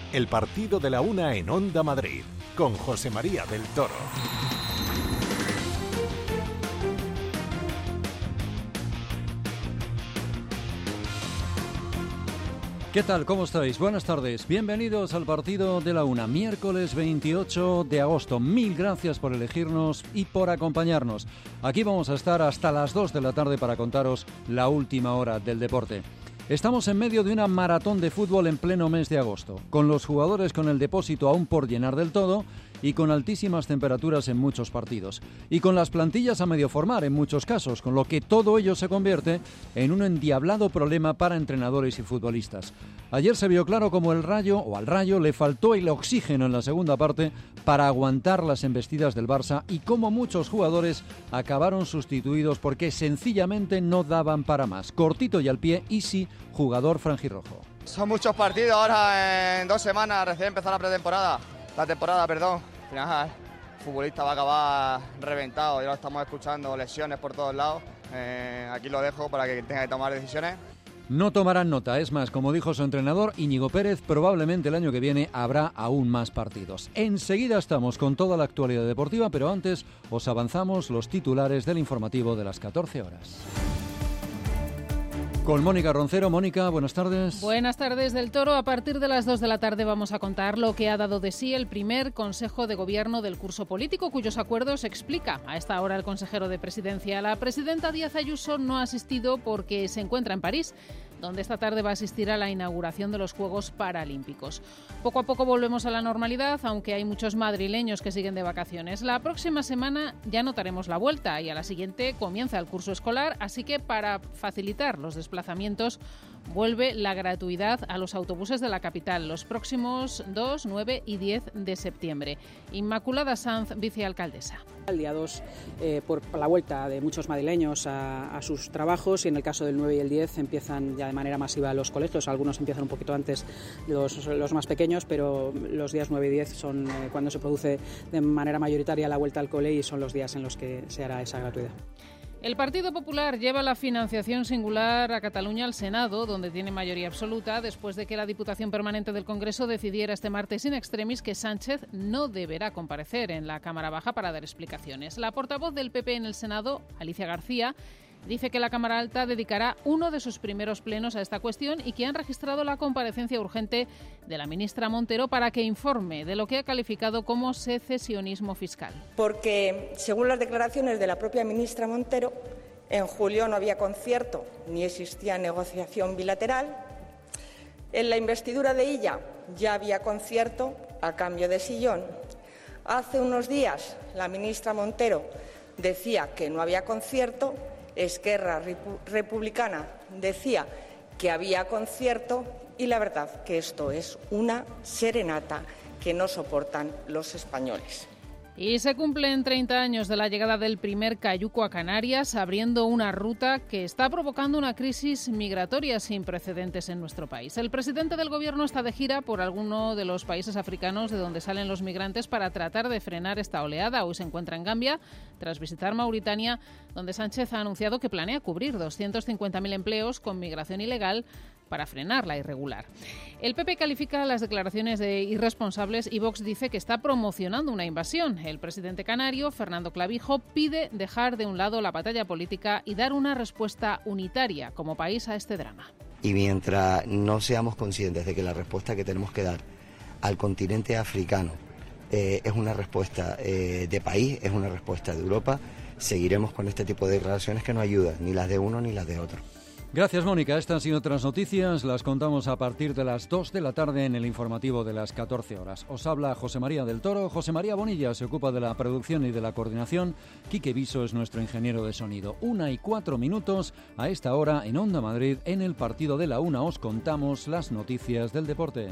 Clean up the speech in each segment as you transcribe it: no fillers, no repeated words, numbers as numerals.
El partido de la una en Onda Madrid, con José María del Toro. ¿Qué tal? ¿Cómo estáis? Buenas tardes. Bienvenidos al partido de la una, miércoles 28 de agosto. Mil gracias por elegirnos y por acompañarnos. Aquí vamos a estar hasta las 2 de la tarde para contaros la última hora del deporte. Estamos en medio de una maratón de fútbol en pleno mes de agosto, con los jugadores con el depósito aún por llenar del todo y con altísimas temperaturas en muchos partidos. Y con las plantillas a medio formar en muchos casos, con lo que todo ello se convierte en un endiablado problema para entrenadores y futbolistas. Ayer se vio claro cómo al Rayo le faltó el oxígeno en la segunda parte para aguantar las embestidas del Barça y cómo muchos jugadores acabaron sustituidos porque sencillamente no daban para más. Cortito y al pie, Isi, jugador franjirrojo. Son muchos partidos ahora en 2 semanas, recién empezó la temporada, perdón. Al final, el futbolista va a acabar reventado, ya lo estamos escuchando, lesiones por todos lados. Aquí lo dejo para que tenga que tomar decisiones. No tomarán nota, es más, como dijo su entrenador Íñigo Pérez, probablemente el año que viene habrá aún más partidos. Enseguida estamos con toda la actualidad deportiva, pero antes os avanzamos los titulares del informativo de las 14 horas. Con Mónica Roncero. Mónica, buenas tardes. Buenas tardes del Toro. A partir de las 2 de la tarde vamos a contar lo que ha dado de sí el primer Consejo de Gobierno del curso político, cuyos acuerdos explica a esta hora el consejero de Presidencia. La presidenta Díaz Ayuso no ha asistido porque se encuentra en París, donde esta tarde va a asistir a la inauguración de los Juegos Paralímpicos. Poco a poco volvemos a la normalidad, aunque hay muchos madrileños que siguen de vacaciones. La próxima semana ya notaremos la vuelta y a la siguiente comienza el curso escolar, así que para facilitar los desplazamientos vuelve la gratuidad a los autobuses de la capital los próximos 2, 9 y 10 de septiembre. Inmaculada Sanz, vicealcaldesa. El día 2, por la vuelta de muchos madrileños a sus trabajos, y en el caso del 9 y el 10 empiezan ya de manera masiva los colegios. Algunos empiezan un poquito antes, los más pequeños, pero los días 9 y 10 son cuando se produce de manera mayoritaria la vuelta al cole y son los días en los que se hará esa gratuidad. El Partido Popular lleva la financiación singular a Cataluña al Senado, donde tiene mayoría absoluta, después de que la Diputación Permanente del Congreso decidiera este martes in extremis que Sánchez no deberá comparecer en la Cámara Baja para dar explicaciones. La portavoz del PP en el Senado, Alicia García, dice que la Cámara Alta dedicará uno de sus primeros plenos a esta cuestión y que han registrado la comparecencia urgente de la ministra Montero para que informe de lo que ha calificado como secesionismo fiscal. Porque, según las declaraciones de la propia ministra Montero, en julio no había concierto ni existía negociación bilateral. En la investidura de Illa ya había concierto a cambio de sillón. Hace unos días la ministra Montero decía que no había concierto. Esquerra Republicana decía que había concierto y la verdad que esto es una serenata que no soportan los españoles. Y se cumplen 30 años de la llegada del primer cayuco a Canarias, abriendo una ruta que está provocando una crisis migratoria sin precedentes en nuestro país. El presidente del Gobierno está de gira por alguno de los países africanos de donde salen los migrantes para tratar de frenar esta oleada. Hoy se encuentra en Gambia, tras visitar Mauritania, donde Sánchez ha anunciado que planea cubrir 250.000 empleos con migración ilegal para frenar la irregular. El PP califica las declaraciones de irresponsables y Vox dice que está promocionando una invasión. El presidente canario, Fernando Clavijo, pide dejar de un lado la batalla política y dar una respuesta unitaria como país a este drama. Y mientras no seamos conscientes de que la respuesta que tenemos que dar al continente africano es una respuesta de país, es una respuesta de Europa, seguiremos con este tipo de declaraciones que no ayudan, ni las de uno ni las de otro. Gracias, Mónica. Estas y otras noticias las contamos a partir de las 2 de la tarde en el informativo de las 14 horas. Os habla José María del Toro. José María Bonilla se ocupa de la producción y de la coordinación. Quique Viso es nuestro ingeniero de sonido. 1:04 a esta hora en Onda Madrid. En el partido de la una os contamos las noticias del deporte.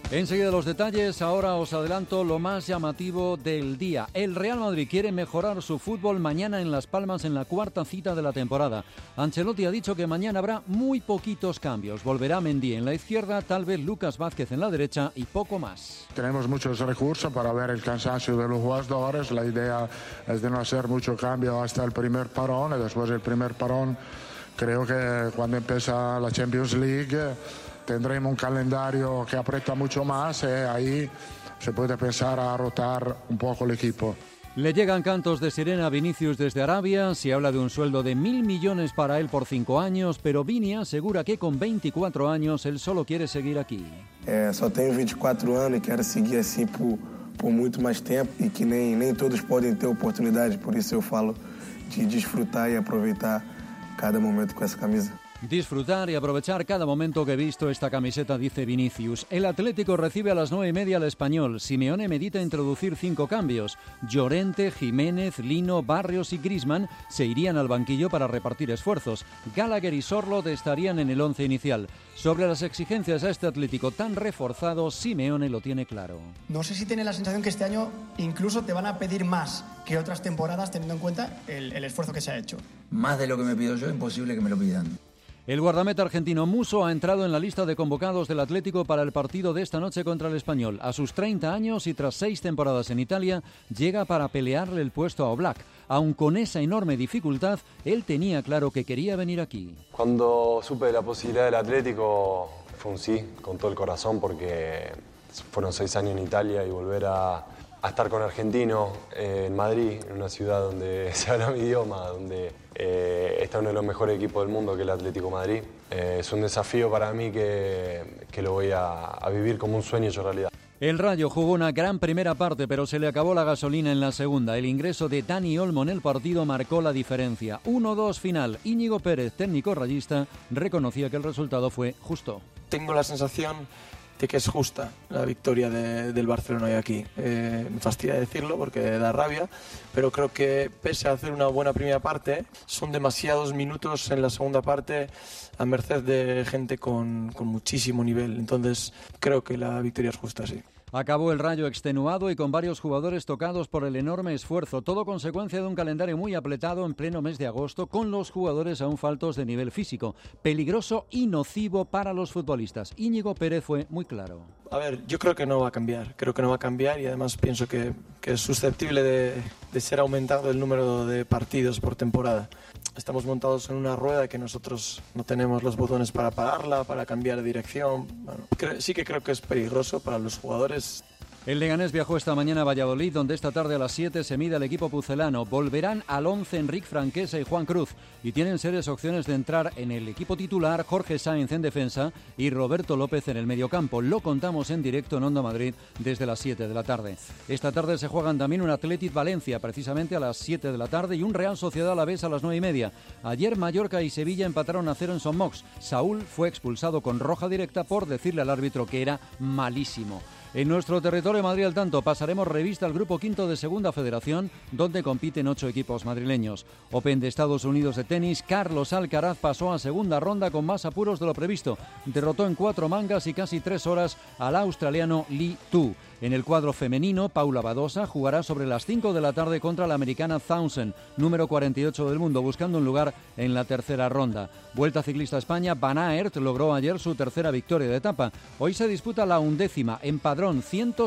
Enseguida los detalles, ahora os adelanto lo más llamativo del día. El Real Madrid quiere mejorar su fútbol mañana en Las Palmas en la cuarta cita de la temporada. Ancelotti ha dicho que mañana habrá muy poquitos cambios. Volverá Mendy en la izquierda, tal vez Lucas Vázquez en la derecha y poco más. Tenemos muchos recursos para ver el cansancio de los jugadores. La idea es de no hacer mucho cambio hasta el primer parón, y después del primer parón creo que cuando empieza la Champions League tendremos un calendario que aprieta mucho más y ahí se puede pensar a rotar un poco el equipo. Le llegan cantos de sirena a Vinicius desde Arabia, se habla de un sueldo de 1.000 millones para él por 5 años, pero Vini asegura que con 24 años él solo quiere seguir aquí. Só tenho 24 anos y quero seguir así por muito mais tempo y que nem todos pueden tener oportunidades, por eso yo falo de disfrutar y aproveitar cada momento con esa camisa. Disfrutar y aprovechar cada momento que he visto esta camiseta, dice Vinicius. El Atlético recibe a las 9:30 al Español. Simeone medita introducir 5 cambios. Llorente, Jiménez, Lino, Barrios y Griezmann se irían al banquillo para repartir esfuerzos. Gallagher y Sorloth estarían en el 11 inicial. Sobre las exigencias a este Atlético tan reforzado, Simeone lo tiene claro. No sé si tienes la sensación que este año incluso te van a pedir más que otras temporadas, teniendo en cuenta el esfuerzo que se ha hecho. Más de lo que me pido yo, imposible que me lo pidan. El guardameta argentino Musso ha entrado en la lista de convocados del Atlético para el partido de esta noche contra el Español. A sus 30 años y tras 6 temporadas en Italia, llega para pelearle el puesto a Oblak. Aun con esa enorme dificultad, él tenía claro que quería venir aquí. Cuando supe de la posibilidad del Atlético, fue un sí, con todo el corazón, porque fueron 6 años en Italia y volver a estar con argentino en Madrid, en una ciudad donde se habla mi idioma, donde está uno de los mejores equipos del mundo, que es el Atlético Madrid. Es un desafío para mí que lo voy a vivir como un sueño hecho realidad. El Rayo jugó una gran primera parte, pero se le acabó la gasolina en la segunda. El ingreso de Dani Olmo en el partido marcó la diferencia. 1-2 final. Íñigo Pérez, técnico rayista, reconocía que el resultado fue justo. Tengo la sensación de que es justa la victoria del Barcelona hoy aquí. Me fastidia decirlo porque da rabia, pero creo que pese a hacer una buena primera parte, son demasiados minutos en la segunda parte a merced de gente con muchísimo nivel. Entonces creo que la victoria es justa, sí. Acabó el Rayo extenuado y con varios jugadores tocados por el enorme esfuerzo, todo consecuencia de un calendario muy apretado en pleno mes de agosto, con los jugadores aún faltos de nivel físico, peligroso y nocivo para los futbolistas. Íñigo Pérez fue muy claro. A ver, yo creo que no va a cambiar, y además pienso que es susceptible de ser aumentado el número de partidos por temporada. Estamos montados en una rueda que nosotros no tenemos los botones para pararla, para cambiar de dirección. Bueno, sí que creo que es peligroso para los jugadores. El Leganés viajó esta mañana a Valladolid, donde esta tarde a las 7 se mide el equipo pucelano. Volverán al 11 Enric Franquesa y Juan Cruz, y tienen serias opciones de entrar en el equipo titular Jorge Sáenz en defensa y Roberto López en el mediocampo. Lo contamos en directo en Onda Madrid desde las 7 de la tarde. Esta tarde se juegan también un Athletic Valencia, precisamente a las 7 de la tarde, y un Real Sociedad Alavés a las 9:30. Ayer Mallorca y Sevilla empataron a 0 en Son Mox. Saúl fue expulsado con roja directa por decirle al árbitro que era malísimo. En nuestro territorio Madrid al tanto, pasaremos revista al grupo quinto de Segunda Federación, donde compiten 8 equipos madrileños. Open de Estados Unidos de tenis, Carlos Alcaraz pasó a segunda ronda con más apuros de lo previsto. Derrotó en 4 mangas y casi 3 horas al australiano Li Tu. En el cuadro femenino, Paula Badosa jugará sobre las 5 de la tarde contra la americana Townsend, número 48 del mundo, buscando un lugar en la tercera ronda. Vuelta Ciclista a España, Van Aert logró ayer su tercera victoria de etapa. Hoy se disputa la 11ª en Padrón,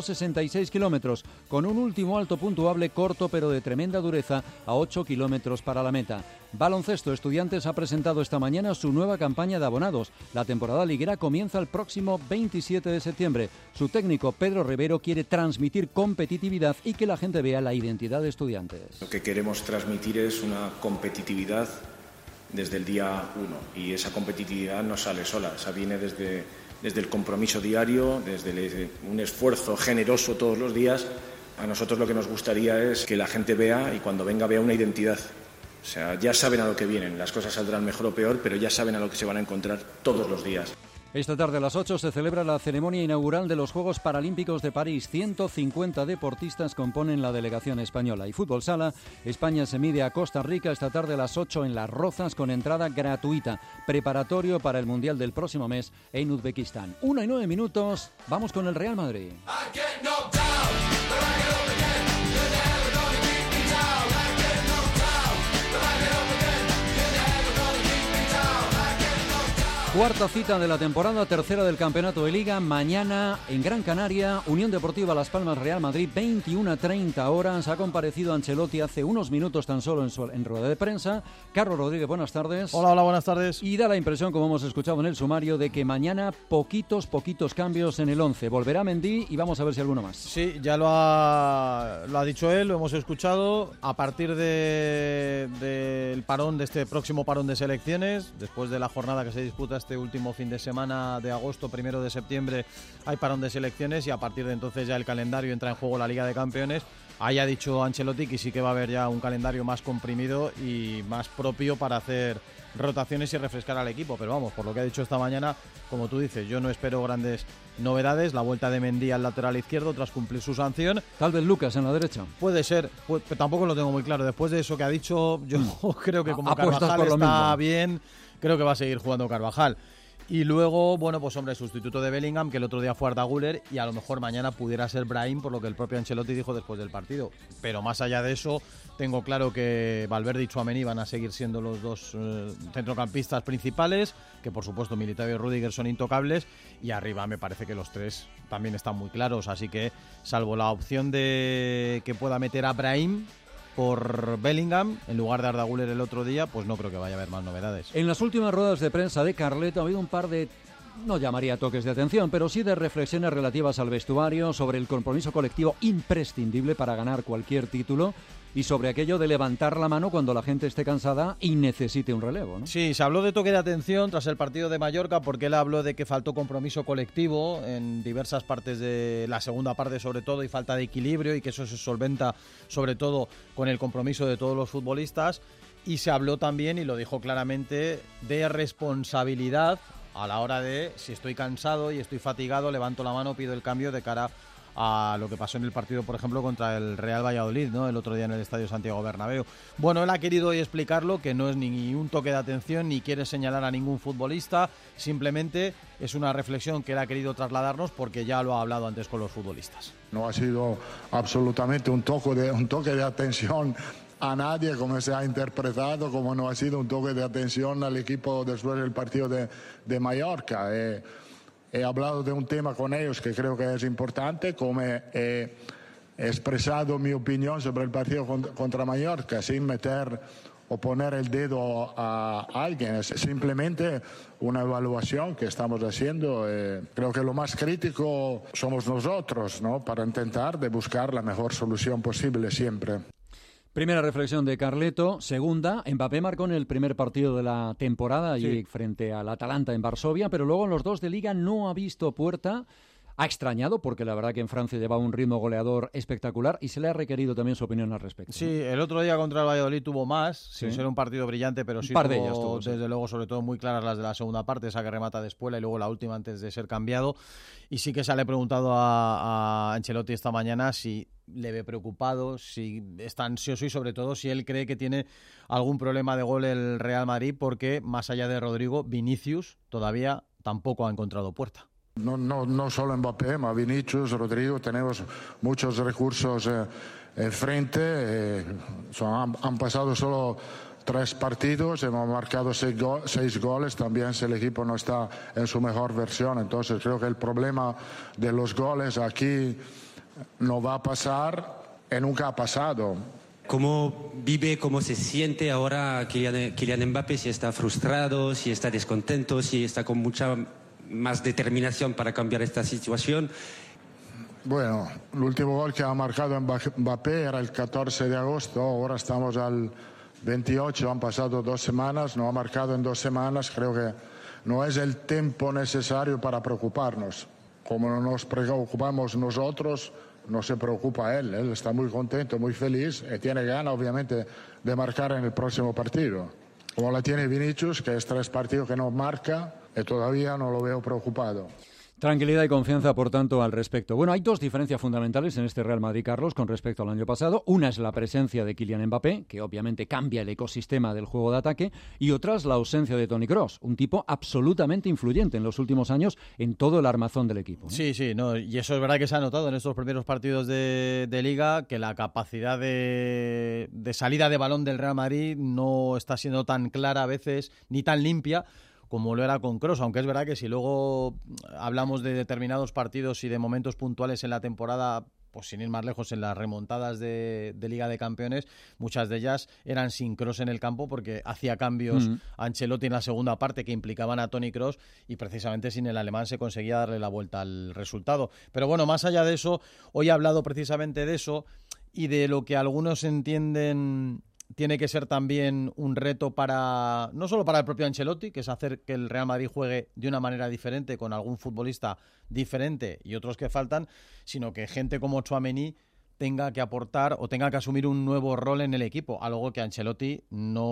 166 kilómetros, con un último alto puntuable corto pero de tremenda dureza a 8 kilómetros para la meta. Baloncesto, Estudiantes ha presentado esta mañana su nueva campaña de abonados. La temporada liguera comienza el próximo 27 de septiembre. Su técnico, Pedro Rivero, quiere transmitir competitividad y que la gente vea la identidad de Estudiantes. Lo que queremos transmitir es una competitividad desde el día 1, y esa competitividad no sale sola, esa viene desde el compromiso diario, desde un esfuerzo generoso todos los días. A nosotros lo que nos gustaría es que la gente vea, y cuando venga vea una identidad. O sea, ya saben a lo que vienen, las cosas saldrán mejor o peor, pero ya saben a lo que se van a encontrar todos los días. Esta tarde a las 8 se celebra la ceremonia inaugural de los Juegos Paralímpicos de París. 150 deportistas componen la delegación española. Y fútbol sala, España se mide a Costa Rica esta tarde a las 8 en Las Rozas con entrada gratuita. Preparatorio para el Mundial del próximo mes en Uzbekistán. 1:09, vamos con el Real Madrid. Cuarta cita de la temporada, tercera del campeonato de Liga. Mañana en Gran Canaria, Unión Deportiva Las Palmas Real Madrid, 21:30 horas. Ha comparecido Ancelotti hace unos minutos tan solo en rueda de prensa. Carlos Rodríguez, buenas tardes. Hola, buenas tardes. Y da la impresión, como hemos escuchado en el sumario, de que mañana poquitos cambios en el 11. Volverá Mendy y vamos a ver si alguno más. Sí, ya lo ha dicho él, lo hemos escuchado. A partir del parón, de este próximo parón de selecciones, después de la jornada que se disputa este último fin de semana de agosto, 1 de septiembre, hay parón de selecciones y a partir de entonces ya el calendario entra en juego la Liga de Campeones. Ahí ha dicho Ancelotti que sí que va a haber ya un calendario más comprimido y más propio para hacer rotaciones y refrescar al equipo, pero vamos, por lo que ha dicho esta mañana, como tú dices, yo no espero grandes novedades. La vuelta de Mendy al lateral izquierdo tras cumplir su sanción. Tal vez Lucas en la derecha. Puede ser, pero tampoco lo tengo muy claro. Después de eso que ha dicho, yo creo que como Apuestas Carvajal por lo está mismo. bien, creo que va a seguir jugando Carvajal. Y luego, bueno, pues hombre, sustituto de Bellingham, que el otro día fue Arda Güler, y a lo mejor mañana pudiera ser Brahim, por lo que el propio Ancelotti dijo después del partido. Pero más allá de eso, tengo claro que Valverde y Tchouaméni van a seguir siendo los dos centrocampistas principales, que por supuesto Militao y Rüdiger son intocables, y arriba me parece que los tres también están muy claros, así que salvo la opción de que pueda meter a Brahim por Bellingham en lugar de Arda Güler el otro día, pues no creo que vaya a haber más novedades. En las últimas ruedas de prensa de Carleto ha habido un par de, no llamaría toques de atención, pero sí de reflexiones relativas al vestuario, sobre el compromiso colectivo imprescindible para ganar cualquier título y sobre aquello de levantar la mano cuando la gente esté cansada y necesite un relevo, ¿no? Sí, se habló de toque de atención tras el partido de Mallorca, porque él habló de que faltó compromiso colectivo en diversas partes de la segunda parte sobre todo, y falta de equilibrio, y que eso se solventa sobre todo con el compromiso de todos los futbolistas. Y se habló también, y lo dijo claramente, de responsabilidad a la hora de, si estoy cansado y estoy fatigado, levanto la mano, pido el cambio de cara a lo que pasó en el partido, por ejemplo, contra el Real Valladolid, ¿no? El otro día en el Estadio Santiago Bernabéu. Bueno, él ha querido hoy explicarlo, que no es ni un toque de atención, ni quiere señalar a ningún futbolista, simplemente es una reflexión que él ha querido trasladarnos porque ya lo ha hablado antes con los futbolistas. No ha sido absolutamente un toque de atención a nadie, como se ha interpretado, como no ha sido un toque de atención al equipo después del partido de Mallorca. He hablado de un tema con ellos que creo que es importante, como he expresado mi opinión sobre el partido contra Mallorca, sin meter o poner el dedo a alguien. Es simplemente una evaluación que estamos haciendo. Creo que lo más crítico somos nosotros, ¿no? Para intentar de buscar la mejor solución posible siempre. Primera reflexión de Carleto. Segunda, Mbappé marcó en el primer partido de la temporada allí frente al Atalanta en Varsovia, pero luego en los dos de Liga no ha visto puerta. Ha extrañado porque la verdad que en Francia llevaba un ritmo goleador espectacular y se le ha requerido también su opinión al respecto. Sí, el otro día contra el Valladolid tuvo más, sin ser un partido brillante, pero sí tuvo, desde luego, sobre todo muy claras las de la segunda parte, esa que remata de Espuela y luego la última antes de ser cambiado. Y sí que se le ha preguntado a Ancelotti esta mañana si le ve preocupado, si está ansioso y sobre todo si él cree que tiene algún problema de gol el Real Madrid, porque más allá de Rodrigo, Vinicius todavía tampoco ha encontrado puerta. No solo Mbappé, ma Vinicius, Rodrigo, tenemos muchos recursos enfrente. Han pasado solo 3 partidos, hemos marcado 6 goles, también si el equipo no está en su mejor versión. Entonces creo que el problema de los goles aquí no va a pasar y nunca ha pasado. ¿Cómo vive, cómo se siente ahora Kylian Mbappé? Si está frustrado, si está descontento, si está con mucha más determinación para cambiar esta situación. Bueno, el último gol que ha marcado Mbappé era el 14 de agosto, ahora estamos al 28, han pasado 2 semanas, no ha marcado en 2 semanas, creo que no es el tiempo necesario para preocuparnos. Como no nos preocupamos nosotros, no se preocupa él está muy contento, muy feliz y tiene ganas obviamente de marcar en el próximo partido. Como la tiene Vinicius, que es 3 partidos que no marca, y todavía no lo veo preocupado. Tranquilidad y confianza, por tanto, al respecto. Bueno, hay 2 diferencias fundamentales en este Real Madrid, Carlos, con respecto al año pasado. Una es la presencia de Kylian Mbappé, que obviamente cambia el ecosistema del juego de ataque, y otra es la ausencia de Toni Kroos, un tipo absolutamente influyente en los últimos años en todo el armazón del equipo. Sí, no, y eso es verdad que se ha notado en estos primeros partidos de Liga, que la capacidad de salida de balón del Real Madrid no está siendo tan clara a veces, ni tan limpia, como lo era con Kroos, aunque es verdad que si luego hablamos de determinados partidos y de momentos puntuales en la temporada, pues sin ir más lejos, en las remontadas de Liga de Campeones, muchas de ellas eran sin Kroos en el campo porque hacía cambios Ancelotti en la segunda parte que implicaban a Toni Kroos y precisamente sin el alemán se conseguía darle la vuelta al resultado. Pero bueno, más allá de eso, hoy he hablado precisamente de eso y de lo que algunos entienden tiene que ser también un reto para no solo para el propio Ancelotti, que es hacer que el Real Madrid juegue de una manera diferente con algún futbolista diferente y otros que faltan, sino que gente como Tchouaméni tenga que aportar o tenga que asumir un nuevo rol en el equipo, algo que Ancelotti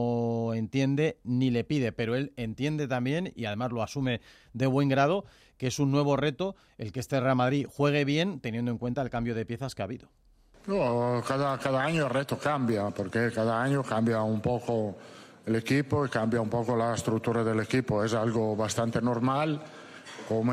no entiende ni le pide, pero él entiende también y además lo asume de buen grado, que es un nuevo reto el que este Real Madrid juegue bien teniendo en cuenta el cambio de piezas que ha habido. No, cada año el reto cambia, porque cada año cambia un poco el equipo y cambia un poco la estructura del equipo. Es algo bastante normal. Como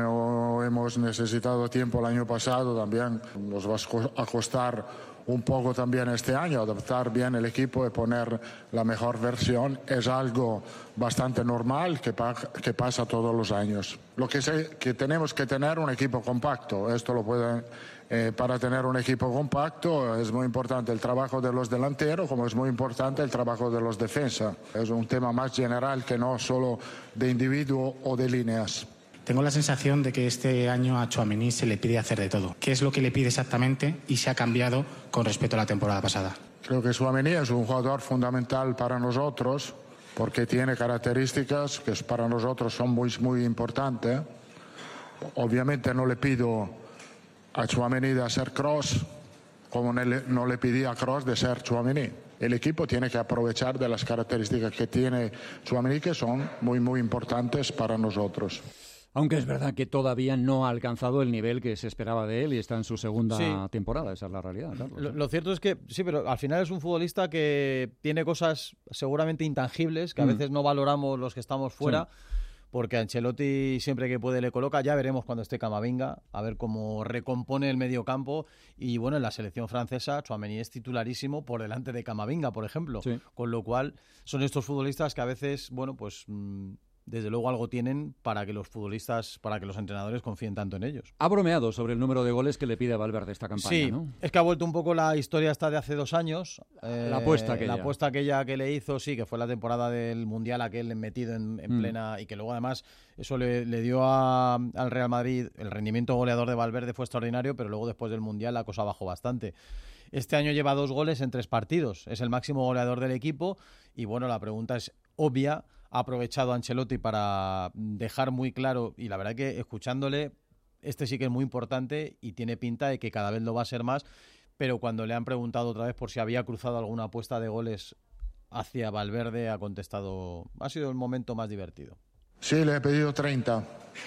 hemos necesitado tiempo el año pasado, también nos va a costar un poco también este año adaptar bien el equipo y poner la mejor versión. Es algo bastante normal que pasa todos los años. Lo que sé que tenemos que tener un equipo compacto. Esto lo pueden para tener un equipo compacto es muy importante el trabajo de los delanteros, como es muy importante el trabajo de los defensas. Es un tema más general que no solo de individuo o de líneas. Tengo la sensación de que este año a Tchouaméni se le pide hacer de todo. ¿Qué es lo que le pide exactamente y se ha cambiado con respecto a la temporada pasada? Creo que Tchouaméni es un jugador fundamental para nosotros porque tiene características que para nosotros son muy importantes. Obviamente no le pido a Tchouaméni de hacer Kroos como no le pedí a Kroos de ser Tchouaméni. El equipo tiene que aprovechar de las características que tiene Tchouaméni, que son muy importantes para nosotros. Aunque es verdad que todavía no ha alcanzado el nivel que se esperaba de él y está en su segunda temporada, esa es la realidad. Carlos. Lo cierto es que sí, pero al final es un futbolista que tiene cosas seguramente intangibles que a veces no valoramos los que estamos fuera. Sí. Porque Ancelotti siempre que puede le coloca, ya veremos cuando esté Camavinga, a ver cómo recompone el mediocampo. Y bueno, en la selección francesa, Tchouaméni es titularísimo por delante de Camavinga, por ejemplo. Sí. Con lo cual, son estos futbolistas que a veces, bueno, pues desde luego algo tienen para que los futbolistas, para que los entrenadores confíen tanto en ellos. Ha bromeado sobre el número de goles que le pide a Valverde esta campaña, sí, ¿no? Es que ha vuelto un poco la historia hasta de hace 2 años. La apuesta aquella que le hizo, sí, que fue la temporada del Mundial aquel metido en plena, y que luego además eso le dio al Real Madrid, el rendimiento goleador de Valverde fue extraordinario, pero luego después del Mundial la cosa bajó bastante. Este año lleva 2 goles en 3 partidos, es el máximo goleador del equipo y bueno, la pregunta es obvia. Ha aprovechado Ancelotti para dejar muy claro, y la verdad que escuchándole, este sí que es muy importante y tiene pinta de que cada vez lo va a ser más, pero cuando le han preguntado otra vez por si había cruzado alguna apuesta de goles hacia Valverde, ha contestado, ha sido el momento más divertido. Sí, le he pedido 30,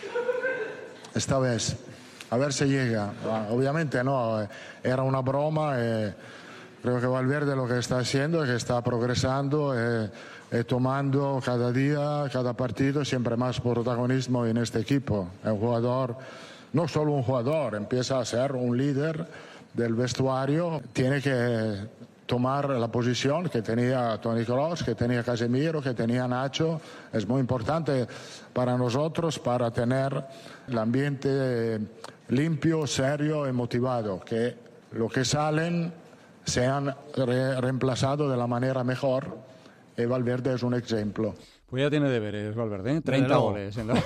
esta vez, a ver si llega. Obviamente no, era una broma, creo que Valverde lo que está haciendo es que está progresando, tomando cada día, cada partido siempre más protagonismo en este equipo. Es un jugador, no solo un jugador, empieza a ser un líder del vestuario, tiene que tomar la posición que tenía Toni Kroos, que tenía Casemiro, que tenía Nacho. Es muy importante para nosotros para tener el ambiente limpio, serio y motivado, que lo que salen sean reemplazados de la manera mejor. Y Valverde es un ejemplo. Pues ya tiene deberes, Valverde, 30 goles. No,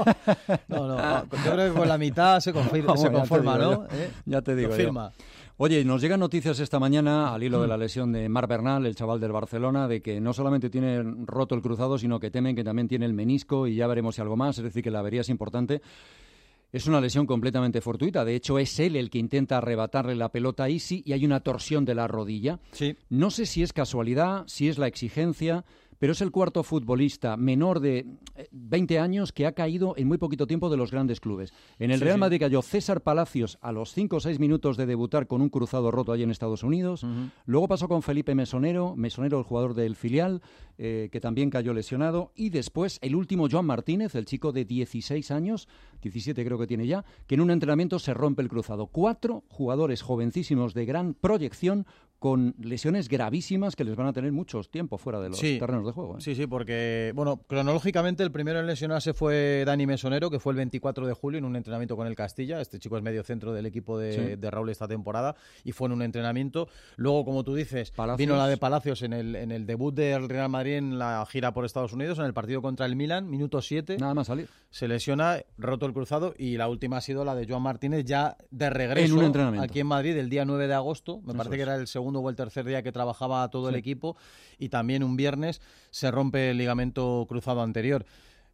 yo creo que con la mitad se conforma, ¿no? Ya te digo. Firma. Oye, nos llegan noticias esta mañana, al hilo de la lesión de Marc Bernal, el chaval del Barcelona, de que no solamente tiene roto el cruzado, sino que temen que también tiene el menisco y ya veremos si algo más, es decir, que la avería es importante. Es una lesión completamente fortuita. De hecho, es él el que intenta arrebatarle la pelota a Isi y hay una torsión de la rodilla. Sí. No sé si es casualidad, si es la exigencia, pero es el cuarto futbolista menor de 20 años que ha caído en muy poquito tiempo de los grandes clubes. En el Real Madrid cayó César Palacios a los 5 o 6 minutos de debutar con un cruzado roto allí en Estados Unidos. Luego pasó con Felipe Mesonero, el jugador del filial, que también cayó lesionado. Y después el último, Joan Martínez, el chico de 16 años, 17 creo que tiene ya, que en un entrenamiento se rompe el cruzado. 4 jugadores jovencísimos de gran proyección con lesiones gravísimas que les van a tener mucho tiempo fuera de los terrenos de juego. Sí, porque, bueno, cronológicamente el primero en lesionarse fue Dani Mesonero, que fue el 24 de julio en un entrenamiento con el Castilla. Este chico es medio centro del equipo de Raúl esta temporada y fue en un entrenamiento. Luego, como tú dices, vino la de Palacios en el debut del Real Madrid en la gira por Estados Unidos, en el partido contra el Milan, minuto 7. Nada más salir. Se lesiona, roto el cruzado, y la última ha sido la de Joan Martínez ya de regreso en un entrenamiento aquí en Madrid el día 9 de agosto. Me parece que era el segundo o el tercer día que trabajaba todo el equipo, y también un viernes se rompe el ligamento cruzado anterior.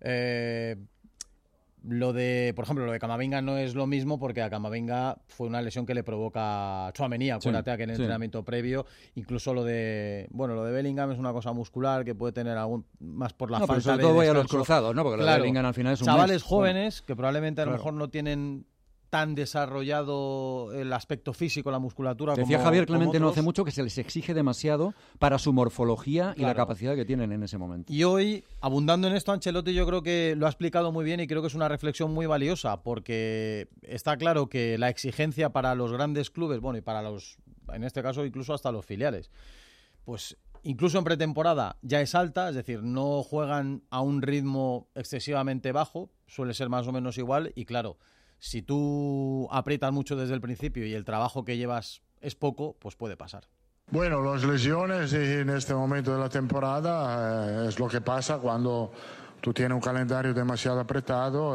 Lo de Camavinga no es lo mismo, porque a Camavinga fue una lesión que le provoca Tchouaméni, acuérdate, aquel entrenamiento previo. Incluso lo de Bellingham es una cosa muscular que puede tener algún más por la falta de sobre todo voy a los cruzados, ¿no? Porque lo de Bellingham al final es un chavales jóvenes que probablemente a lo mejor no tienen tan desarrollado el aspecto físico, la musculatura. Decía Javier Clemente no hace mucho que se les exige demasiado para su morfología y la capacidad que tienen en ese momento. Y hoy, abundando en esto, Ancelotti yo creo que lo ha explicado muy bien, y creo que es una reflexión muy valiosa, porque está claro que la exigencia para los grandes clubes, bueno, y para los, en este caso incluso hasta los filiales, pues incluso en pretemporada ya es alta, es decir, no juegan a un ritmo excesivamente bajo, suele ser más o menos igual, y claro, si tú aprietas mucho desde el principio y el trabajo que llevas es poco, pues puede pasar. Bueno, las lesiones en este momento de la temporada es lo que pasa cuando tú tienes un calendario demasiado apretado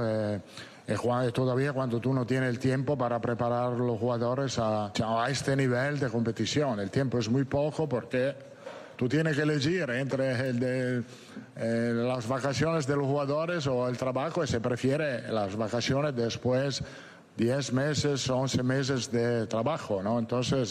y todavía cuando tú no tienes el tiempo para preparar a los jugadores a este nivel de competición. El tiempo es muy poco porque tú tienes que elegir entre las vacaciones de los jugadores o el trabajo, y se prefiere las vacaciones después 10 meses, 11 meses de trabajo, ¿no? Entonces,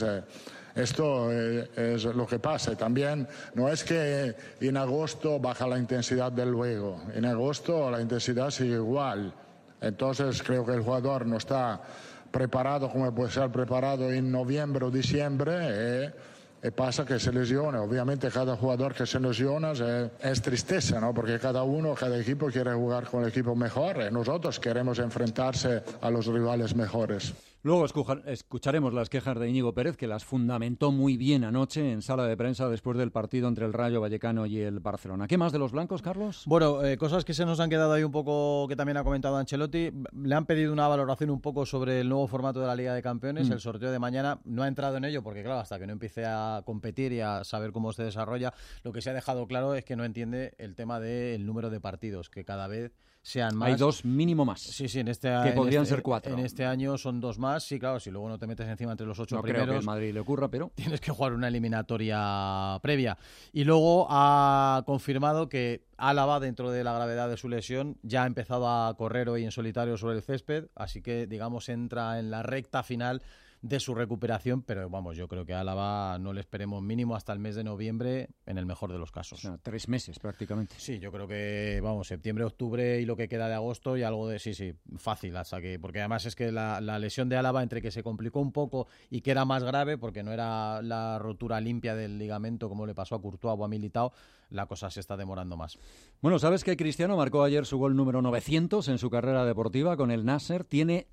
esto es lo que pasa. Y también no es que en agosto baja la intensidad del juego, en agosto la intensidad sigue igual. Entonces, creo que el jugador no está preparado como puede ser preparado en noviembre o diciembre, y pasa que se lesiona. Obviamente cada jugador que se lesiona es tristeza, ¿no? Porque cada equipo quiere jugar con el equipo mejor, y nosotros queremos enfrentarse a los rivales mejores. Luego escucharemos las quejas de Íñigo Pérez, que las fundamentó muy bien anoche en sala de prensa después del partido entre el Rayo Vallecano y el Barcelona. ¿Qué más de los blancos, Carlos? Bueno, cosas que se nos han quedado ahí un poco, que también ha comentado Ancelotti. Le han pedido una valoración un poco sobre el nuevo formato de la Liga de Campeones, el sorteo de mañana. No ha entrado en ello porque, claro, hasta que no empiece a competir y a saber cómo se desarrolla, lo que se ha dejado claro es que no entiende el tema del número de partidos, que cada vez sean más. Hay 2 mínimo más. Sí, que podrían ser 4. En este año son 2 más. Sí, claro, si luego no te metes encima entre los 8 primeros. No creo que el Madrid le ocurra, pero tienes que jugar una eliminatoria previa. Y luego ha confirmado que Álava, dentro de la gravedad de su lesión, ya ha empezado a correr hoy en solitario sobre el césped, así que, digamos, entra en la recta final de su recuperación, pero vamos, yo creo que a Álava no le esperemos mínimo hasta el mes de noviembre, en el mejor de los casos. O sea, 3 meses prácticamente. Sí, yo creo que, vamos, septiembre, octubre y lo que queda de agosto y algo de, sí, fácil, hasta que, porque además es que la lesión de Álava, entre que se complicó un poco y que era más grave, porque no era la rotura limpia del ligamento como le pasó a Courtois o a Militao, la cosa se está demorando más. Bueno, ¿sabes que Cristiano marcó ayer su gol número 900 en su carrera deportiva con el Nasser? Tiene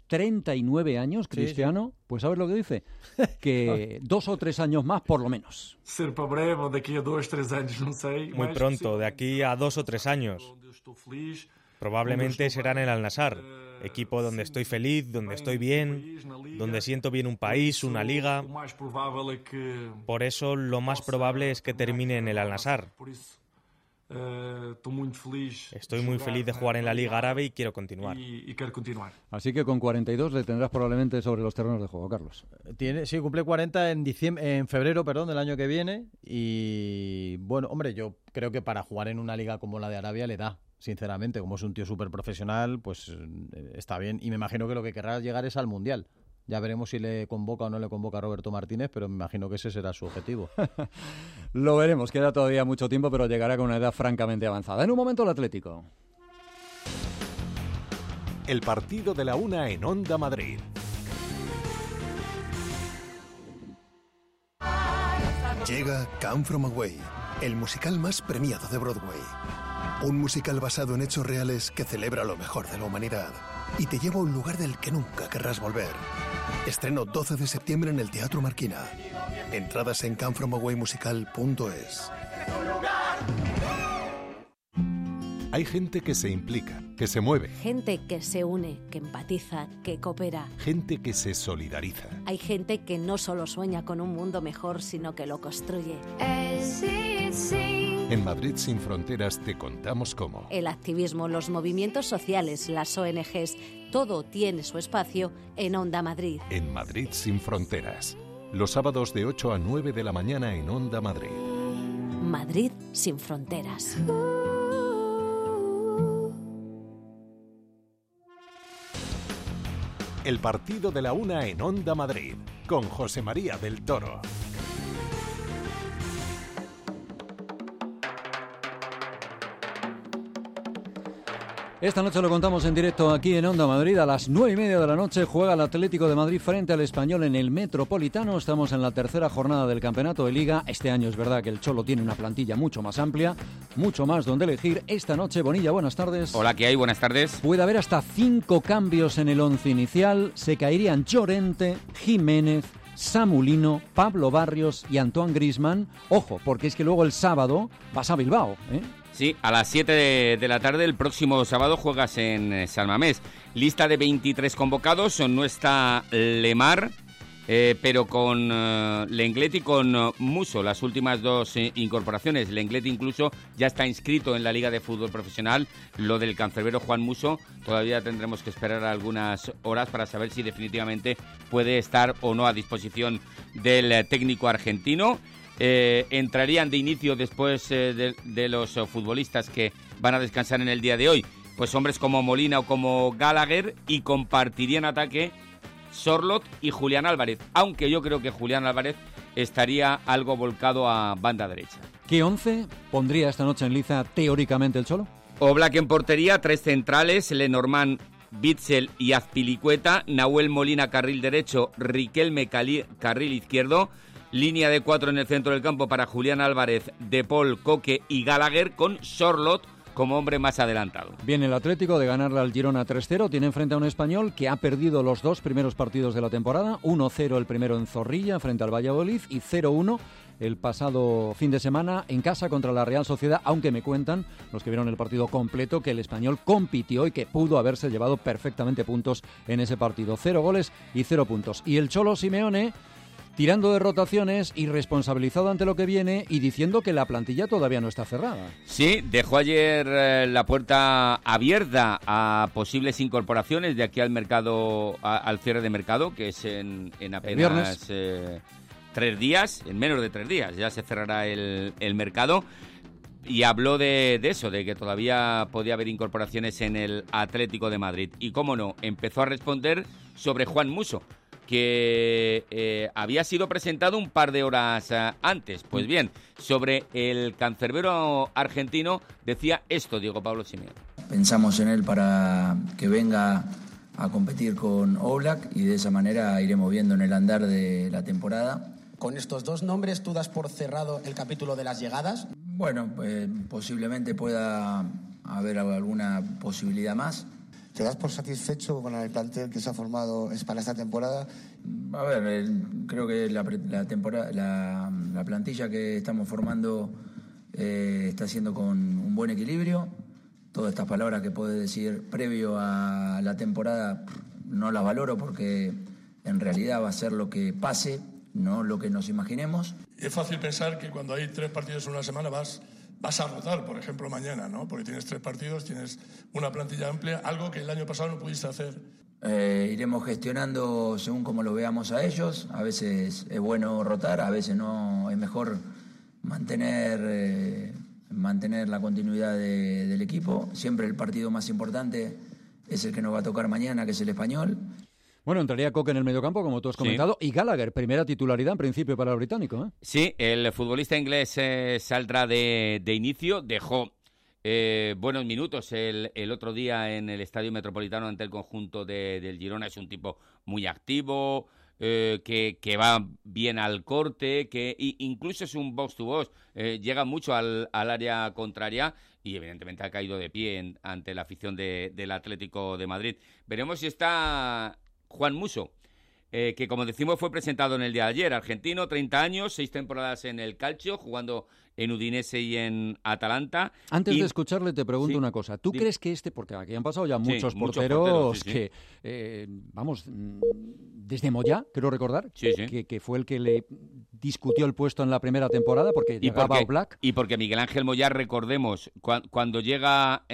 39 años, Cristiano. Sí. Pues ¿sabes lo que dice? Que 2 o 3 años más, por lo menos. Ser para breve, o de aquí a 2 o 3 años, no sé. Muy pronto, de aquí a 2 o 3 años. Probablemente será en el Al-Nassr, equipo donde estoy feliz, donde estoy bien, donde siento bien un país, una liga. Por eso lo más probable es que termine en el Al-Nassr. Estoy muy feliz de jugar en la Liga Árabe y quiero continuar. Así que con 42 le tendrás probablemente sobre los terrenos de juego, Carlos. Sí, cumple 40 en febrero, del año que viene. Y bueno, hombre, yo creo que para jugar en una liga como la de Arabia le da. Sinceramente, como es un tío súper profesional, pues está bien. Y me imagino que lo que querrá llegar es al Mundial. Ya veremos si le convoca o no le convoca a Roberto Martínez, pero me imagino que ese será su objetivo. Lo veremos, queda todavía mucho tiempo, pero llegará con una edad francamente avanzada. En un momento el Atlético. El partido de la una en Onda Madrid. Llega Come From Away, el musical más premiado de Broadway. Un musical basado en hechos reales que celebra lo mejor de la humanidad y te lleva a un lugar del que nunca querrás volver. Estreno 12 de septiembre en el Teatro Marquina. Entradas en comefromawaymusical.es. Hay gente que se implica, que se mueve. Gente que se une, que empatiza, que coopera. Gente que se solidariza. Hay gente que no solo sueña con un mundo mejor, sino que lo construye. En Madrid Sin Fronteras te contamos cómo. El activismo, los movimientos sociales, las ONGs, todo tiene su espacio en Onda Madrid. En Madrid Sin Fronteras. Los sábados de 8 a 9 de la mañana en Onda Madrid. Madrid Sin Fronteras. El partido de la una en Onda Madrid, con José María del Toro. Esta noche lo contamos en directo aquí en Onda Madrid. A las 9:30 de la noche juega el Atlético de Madrid frente al Español en el Metropolitano. Estamos en la tercera jornada del Campeonato de Liga. Este año es verdad que el Cholo tiene una plantilla mucho más amplia, mucho más donde elegir. Esta noche, Bonilla, buenas tardes. Hola, ¿qué hay? Buenas tardes. Puede haber hasta 5 cambios en el once inicial. Se caerían Llorente, Jiménez, Samulino, Pablo Barrios y Antoine Griezmann. Ojo, porque es que luego el sábado vas a Bilbao, ¿eh? Sí, a las 7 de la tarde el próximo sábado juegas en San Mamés. Lista de 23 convocados, no está Lemar, pero con Lenglet y con Musso, las últimas dos incorporaciones. Lenglet incluso ya está inscrito en la Liga de Fútbol Profesional. Lo del cancerbero Juan Musso todavía tendremos que esperar algunas horas para saber si definitivamente puede estar o no a disposición del técnico argentino. Entrarían de inicio después de los futbolistas que van a descansar en el día de hoy, pues hombres como Molina o como Gallagher, y compartirían ataque Sorloth y Julián Álvarez, aunque yo creo que Julián Álvarez estaría algo volcado a banda derecha. ¿Qué 11 pondría esta noche en liza teóricamente el Cholo? Oblak en portería, 3 centrales, Lenormand, Bitzel y Azpilicueta, Nahuel Molina carril derecho, Riquelme carril izquierdo. Línea de 4 en el centro del campo para Julián Álvarez, De Paul, Coque y Gallagher, con Sorloth como hombre más adelantado. Viene el Atlético de ganarle al Girona 3-0, tiene enfrente a un Español que ha perdido los 2 primeros partidos de la temporada, 1-0 el primero en Zorrilla frente al Valladolid y 0-1 el pasado fin de semana en casa contra la Real Sociedad, aunque me cuentan los que vieron el partido completo que el Español compitió y que pudo haberse llevado perfectamente puntos en ese partido. 0 goles y 0 puntos. Y el Cholo Simeone tirando de rotaciones y responsabilizado ante lo que viene y diciendo que la plantilla todavía no está cerrada. Sí, dejó ayer la puerta abierta a posibles incorporaciones de aquí al mercado, al cierre de mercado, que es en apenas 3 días, en menos de 3 días, ya se cerrará el mercado. Y habló de eso, de que todavía podía haber incorporaciones en el Atlético de Madrid. Y cómo no, empezó a responder sobre Juan Musso, que había sido presentado un par de horas antes. Pues bien, sobre el cancerbero argentino decía esto Diego Pablo Simeone. Pensamos en él para que venga a competir con Oblak y de esa manera iremos viendo en el andar de la temporada. Con estos 2 nombres, ¿tú das por cerrado el capítulo de las llegadas? Bueno, posiblemente pueda haber alguna posibilidad más. ¿Te das por satisfecho con el plantel que se ha formado para esta temporada? A ver, creo que la plantilla que estamos formando está haciendo con un buen equilibrio. Todas estas palabras que puedes decir previo a la temporada no las valoro porque en realidad va a ser lo que pase, no lo que nos imaginemos. Es fácil pensar que cuando hay 3 partidos en una semana vas a rotar, por ejemplo, mañana, ¿no? Porque tienes 3 partidos, tienes una plantilla amplia, algo que el año pasado no pudiste hacer. Iremos gestionando según como lo veamos a ellos. A veces es bueno rotar, a veces no, es mejor mantener la continuidad del equipo. Siempre el partido más importante es el que nos va a tocar mañana, que es el Español. Bueno, entraría Koke en el mediocampo, como tú has comentado, y Gallagher, primera titularidad en principio para el británico, ¿eh? Sí, el futbolista inglés saldrá de inicio, dejó buenos minutos el otro día en el Estadio Metropolitano ante el conjunto del Girona. Es un tipo muy activo, que va bien al corte, que incluso es un box to box, llega mucho al área contraria y evidentemente ha caído de pie ante la afición del Atlético de Madrid. Veremos si está Juan Musso, que como decimos fue presentado en el día de ayer, argentino, 30 años, 6 temporadas en el Calcio, jugando en Udinese y en Atalanta. Antes de escucharle te pregunto una cosa, ¿tú crees que porque aquí han pasado ya muchos porteros que, vamos, desde Moyá, creo recordar, que fue el que le discutió el puesto en la primera temporada porque llegaba Oblak? Y porque Miguel Ángel Moyá, recordemos, cuando llegan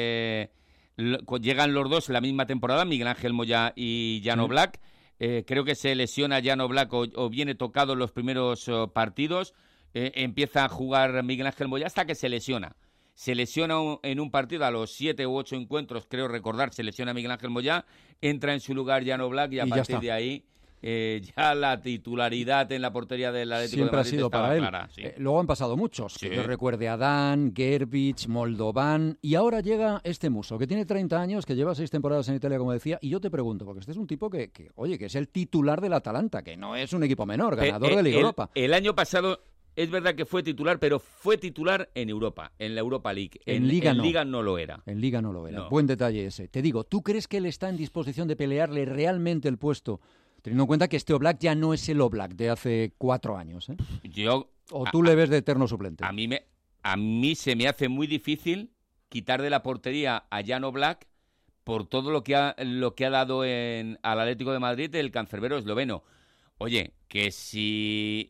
los dos en la misma temporada, Miguel Ángel Moyá y Jan Oblak, creo que se lesiona Jan Oblak o viene tocado en los primeros partidos, empieza a jugar Miguel Ángel Moyá hasta que se lesiona. Se lesiona en un partido a los 7 u 8 encuentros, creo recordar, se lesiona Miguel Ángel Moyá, entra en su lugar Jan Oblak y a partir de ahí ya la titularidad en la portería del Atlético siempre de Madrid ha sido para él. Clara, sí. Luego han pasado muchos, que yo recuerde Adán, Gerbic, Moldovan, y ahora llega este Musso, que tiene 30 años, que lleva 6 temporadas en Italia, como decía, y yo te pregunto, porque este es un tipo que es el titular del Atalanta, que no es un equipo menor, ganador de Liga Europa. El año pasado es verdad que fue titular, pero fue titular en Europa, en la Europa League. En Liga no lo era. En Liga no lo era. No. Buen detalle ese. Te digo, ¿tú crees que él está en disposición de pelearle realmente el puesto, teniendo en cuenta que este Oblak ya no es el Oblak de hace 4 años? ¿O tú le ves de eterno suplente? A mí se me hace muy difícil quitar de la portería a Jan Oblak por todo lo que ha dado al Atlético de Madrid el cancerbero esloveno. Oye, que si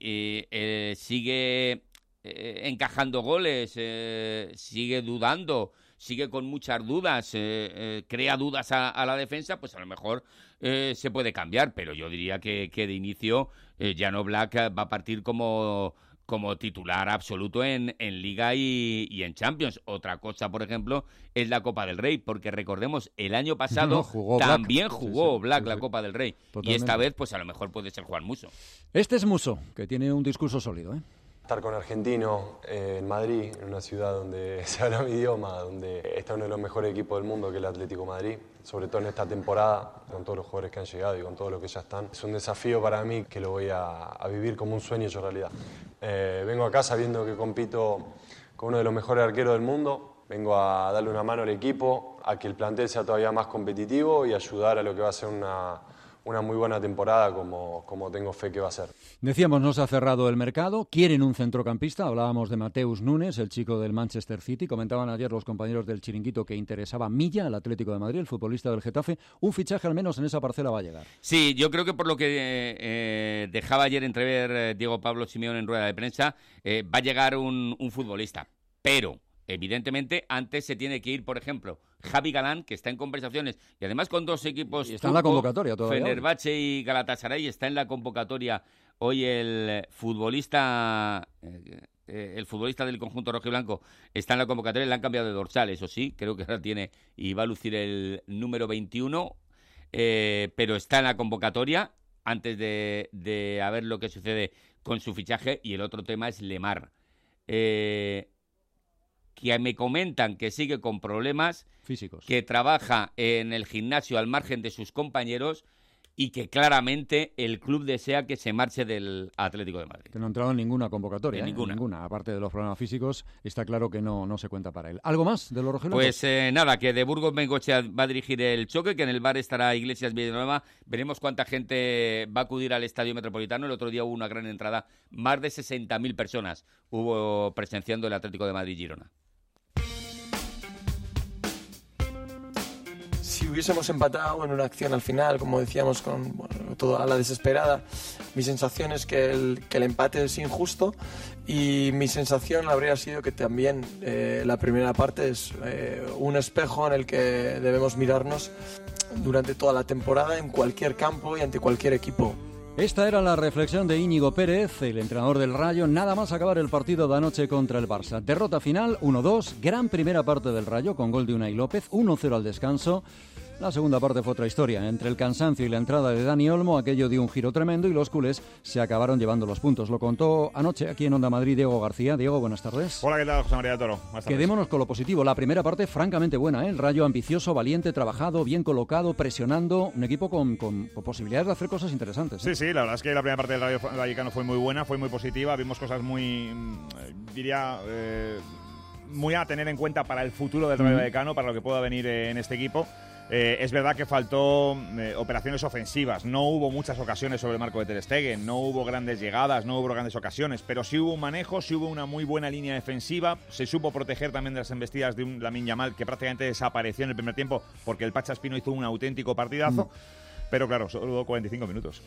sigue encajando goles, sigue dudando, sigue con muchas dudas, crea dudas a la defensa, pues a lo mejor se puede cambiar, pero yo diría que de inicio Jan Oblak va a partir como titular absoluto en Liga y en Champions. Otra cosa, por ejemplo, es la Copa del Rey, porque recordemos, el año pasado también jugó Oblak la Copa del Rey. Totalmente. Y esta vez, pues a lo mejor puede ser Juan Musso. Este es Musso, que tiene un discurso sólido, ¿eh? Estar con argentino en Madrid, en una ciudad donde se habla mi idioma, donde está uno de los mejores equipos del mundo, que es el Atlético de Madrid, sobre todo en esta temporada, con todos los jugadores que han llegado y con todos los que ya están. Es un desafío para mí que lo voy a vivir como un sueño hecho realidad. Vengo acá sabiendo que compito con uno de los mejores arqueros del mundo, vengo a darle una mano al equipo, a que el plantel sea todavía más competitivo y ayudar a lo que va a ser una muy buena temporada como tengo fe que va a ser. Decíamos, no se ha cerrado el mercado, quieren un centrocampista, hablábamos de Mateus Nunes, el chico del Manchester City, comentaban ayer los compañeros del Chiringuito que interesaba Milla, al Atlético de Madrid, el futbolista del Getafe, un fichaje al menos en esa parcela va a llegar. Sí, yo creo que por lo que dejaba ayer entrever Diego Pablo Simeone en rueda de prensa, va a llegar un futbolista, pero evidentemente antes se tiene que ir, por ejemplo, Javi Galán, que está en conversaciones y además con 2 equipos. Y está en la convocatoria todavía. Fenerbahce y Galatasaray, está en la convocatoria hoy el futbolista del conjunto rojiblanco está en la convocatoria, le han cambiado de dorsal, eso sí, creo que ahora tiene y va a lucir el número 21, pero está en la convocatoria antes de a ver lo que sucede con su fichaje. Y el otro tema es Lemar, que me comentan que sigue con problemas físicos, que trabaja en el gimnasio al margen de sus compañeros y que claramente el club desea que se marche del Atlético de Madrid. Que no ha entrado en ninguna convocatoria. Ninguna. Aparte de los problemas físicos, está claro que no se cuenta para él. ¿Algo más de los rojiblancos? Pues nada, que de Burgos Bengoechea va a dirigir el choque, que en el bar estará Iglesias Villanueva. Veremos cuánta gente va a acudir al Estadio Metropolitano. El otro día hubo una gran entrada, más de 60.000 personas hubo presenciando el Atlético de Madrid-Girona. Si hubiésemos empatado en una acción al final, como decíamos, con toda la desesperada, mi sensación es que el empate es injusto y mi sensación habría sido que también la primera parte es un espejo en el que debemos mirarnos durante toda la temporada en cualquier campo y ante cualquier equipo. Esta era la reflexión de Íñigo Pérez, el entrenador del Rayo, nada más acabar el partido de anoche contra el Barça. Derrota final, 1-2, gran primera parte del Rayo con gol de Unai López, 1-0 al descanso. La segunda parte fue otra historia. Entre el cansancio y la entrada de Dani Olmo, aquello dio un giro tremendo y los culés se acabaron llevando los puntos. Lo contó anoche aquí en Onda Madrid Diego García. Diego, buenas tardes. Hola, ¿qué tal, José María Toro? Quedémonos con lo positivo. La primera parte francamente buena, ¿eh? El Rayo ambicioso, valiente, trabajado, bien colocado, presionando. Un equipo con posibilidades de hacer cosas interesantes, ¿eh? Sí, la verdad es que la primera parte del Rayo Vallecano fue muy buena, fue muy positiva. Vimos cosas muy, muy a tener en cuenta para el futuro del Rayo Vallecano, para lo que pueda venir en este equipo. Es verdad que faltó operaciones ofensivas, no hubo muchas ocasiones sobre el marco de Ter Stegen, no hubo grandes llegadas, no hubo grandes ocasiones, pero sí hubo un manejo, sí hubo una muy buena línea defensiva, se supo proteger también de las embestidas de un Lamine Yamal que prácticamente desapareció en el primer tiempo porque el Pacha Espino hizo un auténtico partidazo, pero claro, solo duró 45 minutos.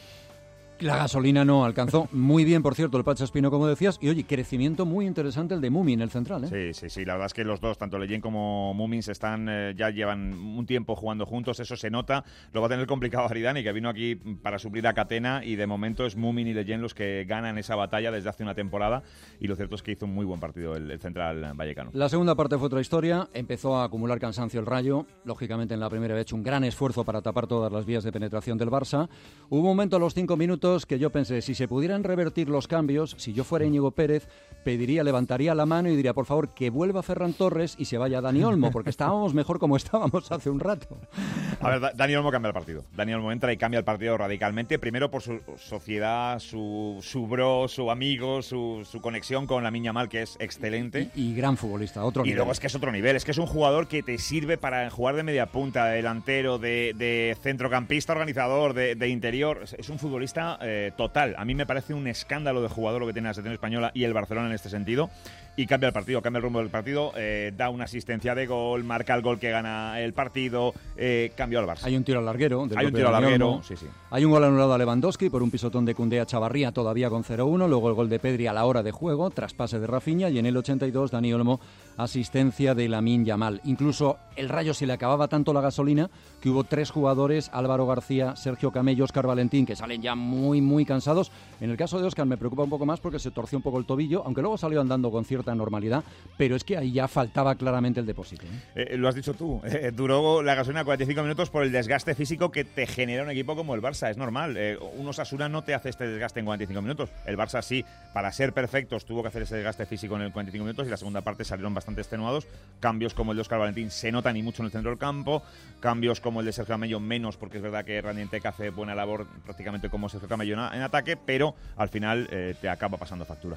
La gasolina no alcanzó. Muy bien, por cierto, el Pacha Espino, como decías. Y oye, crecimiento muy interesante el de Mumin, el central, ¿eh? Sí. La verdad es que los dos, tanto Leyen como Mumins, ya llevan un tiempo jugando juntos. Eso se nota. Lo va a tener complicado Aridani, que vino aquí para suplir a Catena. Y de momento es Mumin y Leyen los que ganan esa batalla desde hace una temporada. Y lo cierto es que hizo un muy buen partido el central vallecano. La segunda parte fue otra historia. Empezó a acumular cansancio el Rayo. Lógicamente, en la primera había hecho un gran esfuerzo para tapar todas las vías de penetración del Barça. Hubo un momento a los 5 minutos que yo pensé, si se pudieran revertir los cambios, si yo fuera Íñigo Pérez, levantaría la mano y diría, por favor, que vuelva Ferran Torres y se vaya Dani Olmo, porque estábamos mejor como estábamos hace un rato. A ver, Dani Olmo cambia el partido. Dani Olmo entra y cambia el partido radicalmente, primero por su sociedad, su bro, su amigo, su conexión con Lamine Yamal, que es excelente. Y gran futbolista, otro nivel. Y luego es que es otro nivel, es que es un jugador que te sirve para jugar de media punta, de delantero, de centrocampista organizador, de interior. Es un futbolista total. A mí me parece un escándalo de jugador lo que tiene la selección española y el Barcelona en este sentido. Y cambia el partido, cambia el rumbo del partido, da una asistencia de gol, marca el gol que gana el partido, cambió al Barça. Hay un tiro al larguero. Hay un tiro al larguero, sí. Hay un gol anulado a Lewandowski por un pisotón de Koundé a Chavarría, todavía con 0-1. Luego el gol de Pedri a la hora de juego, traspase de Rafinha. Y en el 82, Dani Olmo, asistencia de Lamine Yamal. Incluso el Rayo se le acababa tanto la gasolina que hubo 3 jugadores, Álvaro García, Sergio Camello, Óscar Valentín, que salen ya muy, muy cansados. En el caso de Óscar me preocupa un poco más porque se torció un poco el tobillo, aunque luego salió andando con cierta normalidad, pero es que ahí ya faltaba claramente el depósito, ¿eh? Lo has dicho tú, duró la gasolina 45 minutos por el desgaste físico que te genera un equipo como el Barça, es normal. Un Osasuna no te hace este desgaste en 45 minutos. El Barça sí, para ser perfectos, tuvo que hacer ese desgaste físico en el 45 minutos y la segunda parte salieron bastante extenuados. Cambios como el de Óscar Valentín se notan y mucho en el centro del campo, cambios como el de Sergio Camello menos, porque es verdad que Randy Enteca hace buena labor prácticamente como Sergio Camello en ataque, pero al final te acaba pasando factura.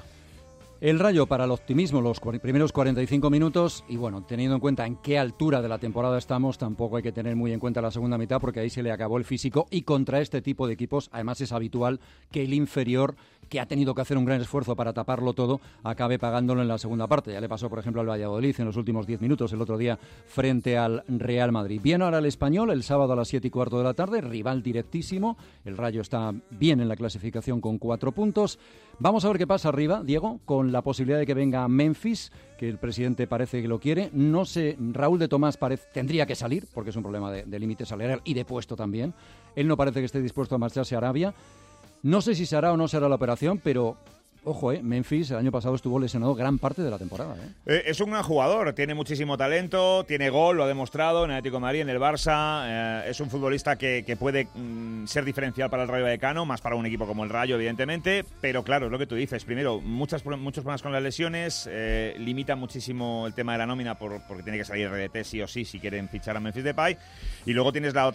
El Rayo para el optimismo los primeros 45 minutos y bueno, teniendo en cuenta en qué altura de la temporada estamos, tampoco hay que tener muy en cuenta la segunda mitad porque ahí se le acabó el físico y contra este tipo de equipos además es habitual que el inferior, que ha tenido que hacer un gran esfuerzo para taparlo todo, acabe pagándolo en la segunda parte. Ya le pasó, por ejemplo, al Valladolid en los últimos 10 minutos el otro día frente al Real Madrid. Bien ahora el Español, el sábado a las 7:15 de la tarde, rival directísimo. El Rayo está bien en la clasificación con 4 puntos. Vamos a ver qué pasa arriba, Diego, con la posibilidad de que venga Memphis, que el presidente parece que lo quiere. No sé, Raúl de Tomás tendría que salir, porque es un problema de límite salarial y de puesto también. Él no parece que esté dispuesto a marcharse a Arabia. No sé si se hará o no se hará la operación, pero ojo, Memphis el año pasado estuvo lesionado gran parte de la temporada. Es un gran jugador, tiene muchísimo talento, tiene gol, lo ha demostrado en el Atlético de Madrid, en el Barça. Es un futbolista que puede ser diferencial para el Rayo Vallecano, más para un equipo como el Rayo, evidentemente. Pero claro, es lo que tú dices. Primero, muchos problemas con las lesiones, limita muchísimo el tema de la nómina porque tiene que salir RDT sí o sí si quieren fichar a Memphis Depay. Y luego tienes el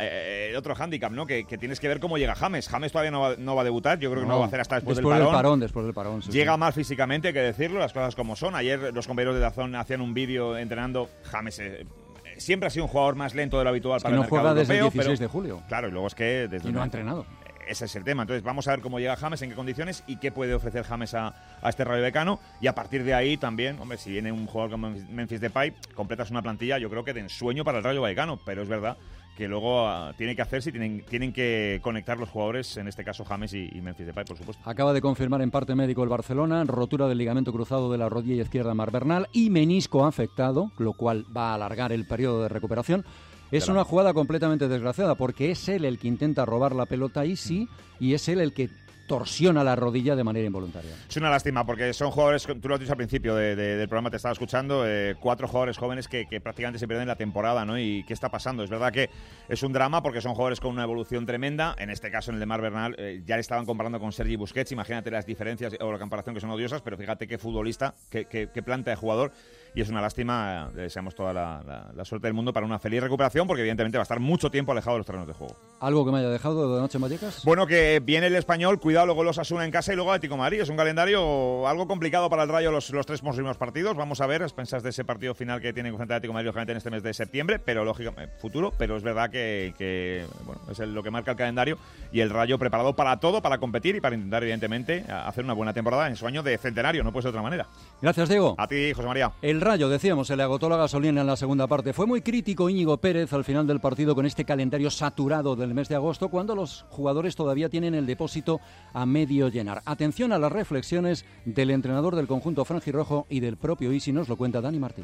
otro hándicap, ¿no? Que tienes que ver cómo llega James. James todavía no va a debutar, yo creo que no va a hacer hasta después del parón. Después del parón. Sí, llega mal físicamente, hay que decirlo, las cosas como son. Ayer los compañeros de DAZN hacían un vídeo entrenando. James siempre ha sido un jugador más lento de lo habitual para el mercado europeo. No juega desde el 16 de julio. Claro, y luego es que y no ha entrenado. Ese es el tema. Entonces vamos a ver cómo llega James, en qué condiciones y qué puede ofrecer James a este Rayo Vallecano. Y a partir de ahí también, hombre, si viene un jugador como Memphis Depay, completas una plantilla, yo creo que de ensueño para el Rayo Vallecano. Pero es verdad que luego tiene que hacerse y tienen que conectar los jugadores, en este caso James y Memphis Depay, por supuesto. Acaba de confirmar en parte médico el Barcelona, rotura del ligamento cruzado de la rodilla izquierda Marc Bernal y menisco afectado, lo cual va a alargar el periodo de recuperación. Es una jugada completamente desgraciada porque es él el que intenta robar la pelota ahí, sí, y es él el que torsiona la rodilla de manera involuntaria. Es una lástima porque son jugadores, tú lo has dicho al principio del programa, te estaba escuchando, 4 jugadores jóvenes que prácticamente se pierden la temporada, ¿no? ¿Y qué está pasando? Es verdad que es un drama porque son jugadores con una evolución tremenda. En este caso, en el de Marc Bernal, ya le estaban comparando con Sergi Busquets. Imagínate las diferencias o la comparación que son odiosas, pero fíjate qué futbolista, qué planta de jugador. Y es una lástima, le deseamos toda la suerte del mundo para una feliz recuperación, porque evidentemente va a estar mucho tiempo alejado de los terrenos de juego. ¿Algo que me haya dejado de noche en Vallecas? Bueno, que viene el Español, cuidado, luego los Osasuna en casa y luego Atlético de Madrid. Es un calendario algo complicado para el Rayo los 3 próximos partidos. Vamos a ver, a expensas de ese partido final que tiene que enfrentar Atlético de Madrid, lógicamente, en este mes de septiembre, pero lógicamente futuro, pero es verdad que bueno, es lo que marca el calendario, y el Rayo preparado para todo, para competir y para intentar, evidentemente, hacer una buena temporada en su año de centenario, no puede ser de otra manera. Gracias, Diego. A ti, José María. El Rayo, decíamos, se le agotó la gasolina en la segunda parte. Fue muy crítico Íñigo Pérez al final del partido con este calendario saturado del mes de agosto, cuando los jugadores todavía tienen el depósito a medio llenar. Atención a las reflexiones del entrenador del conjunto franjirrojo y del propio Isi, nos lo cuenta Dani Martín.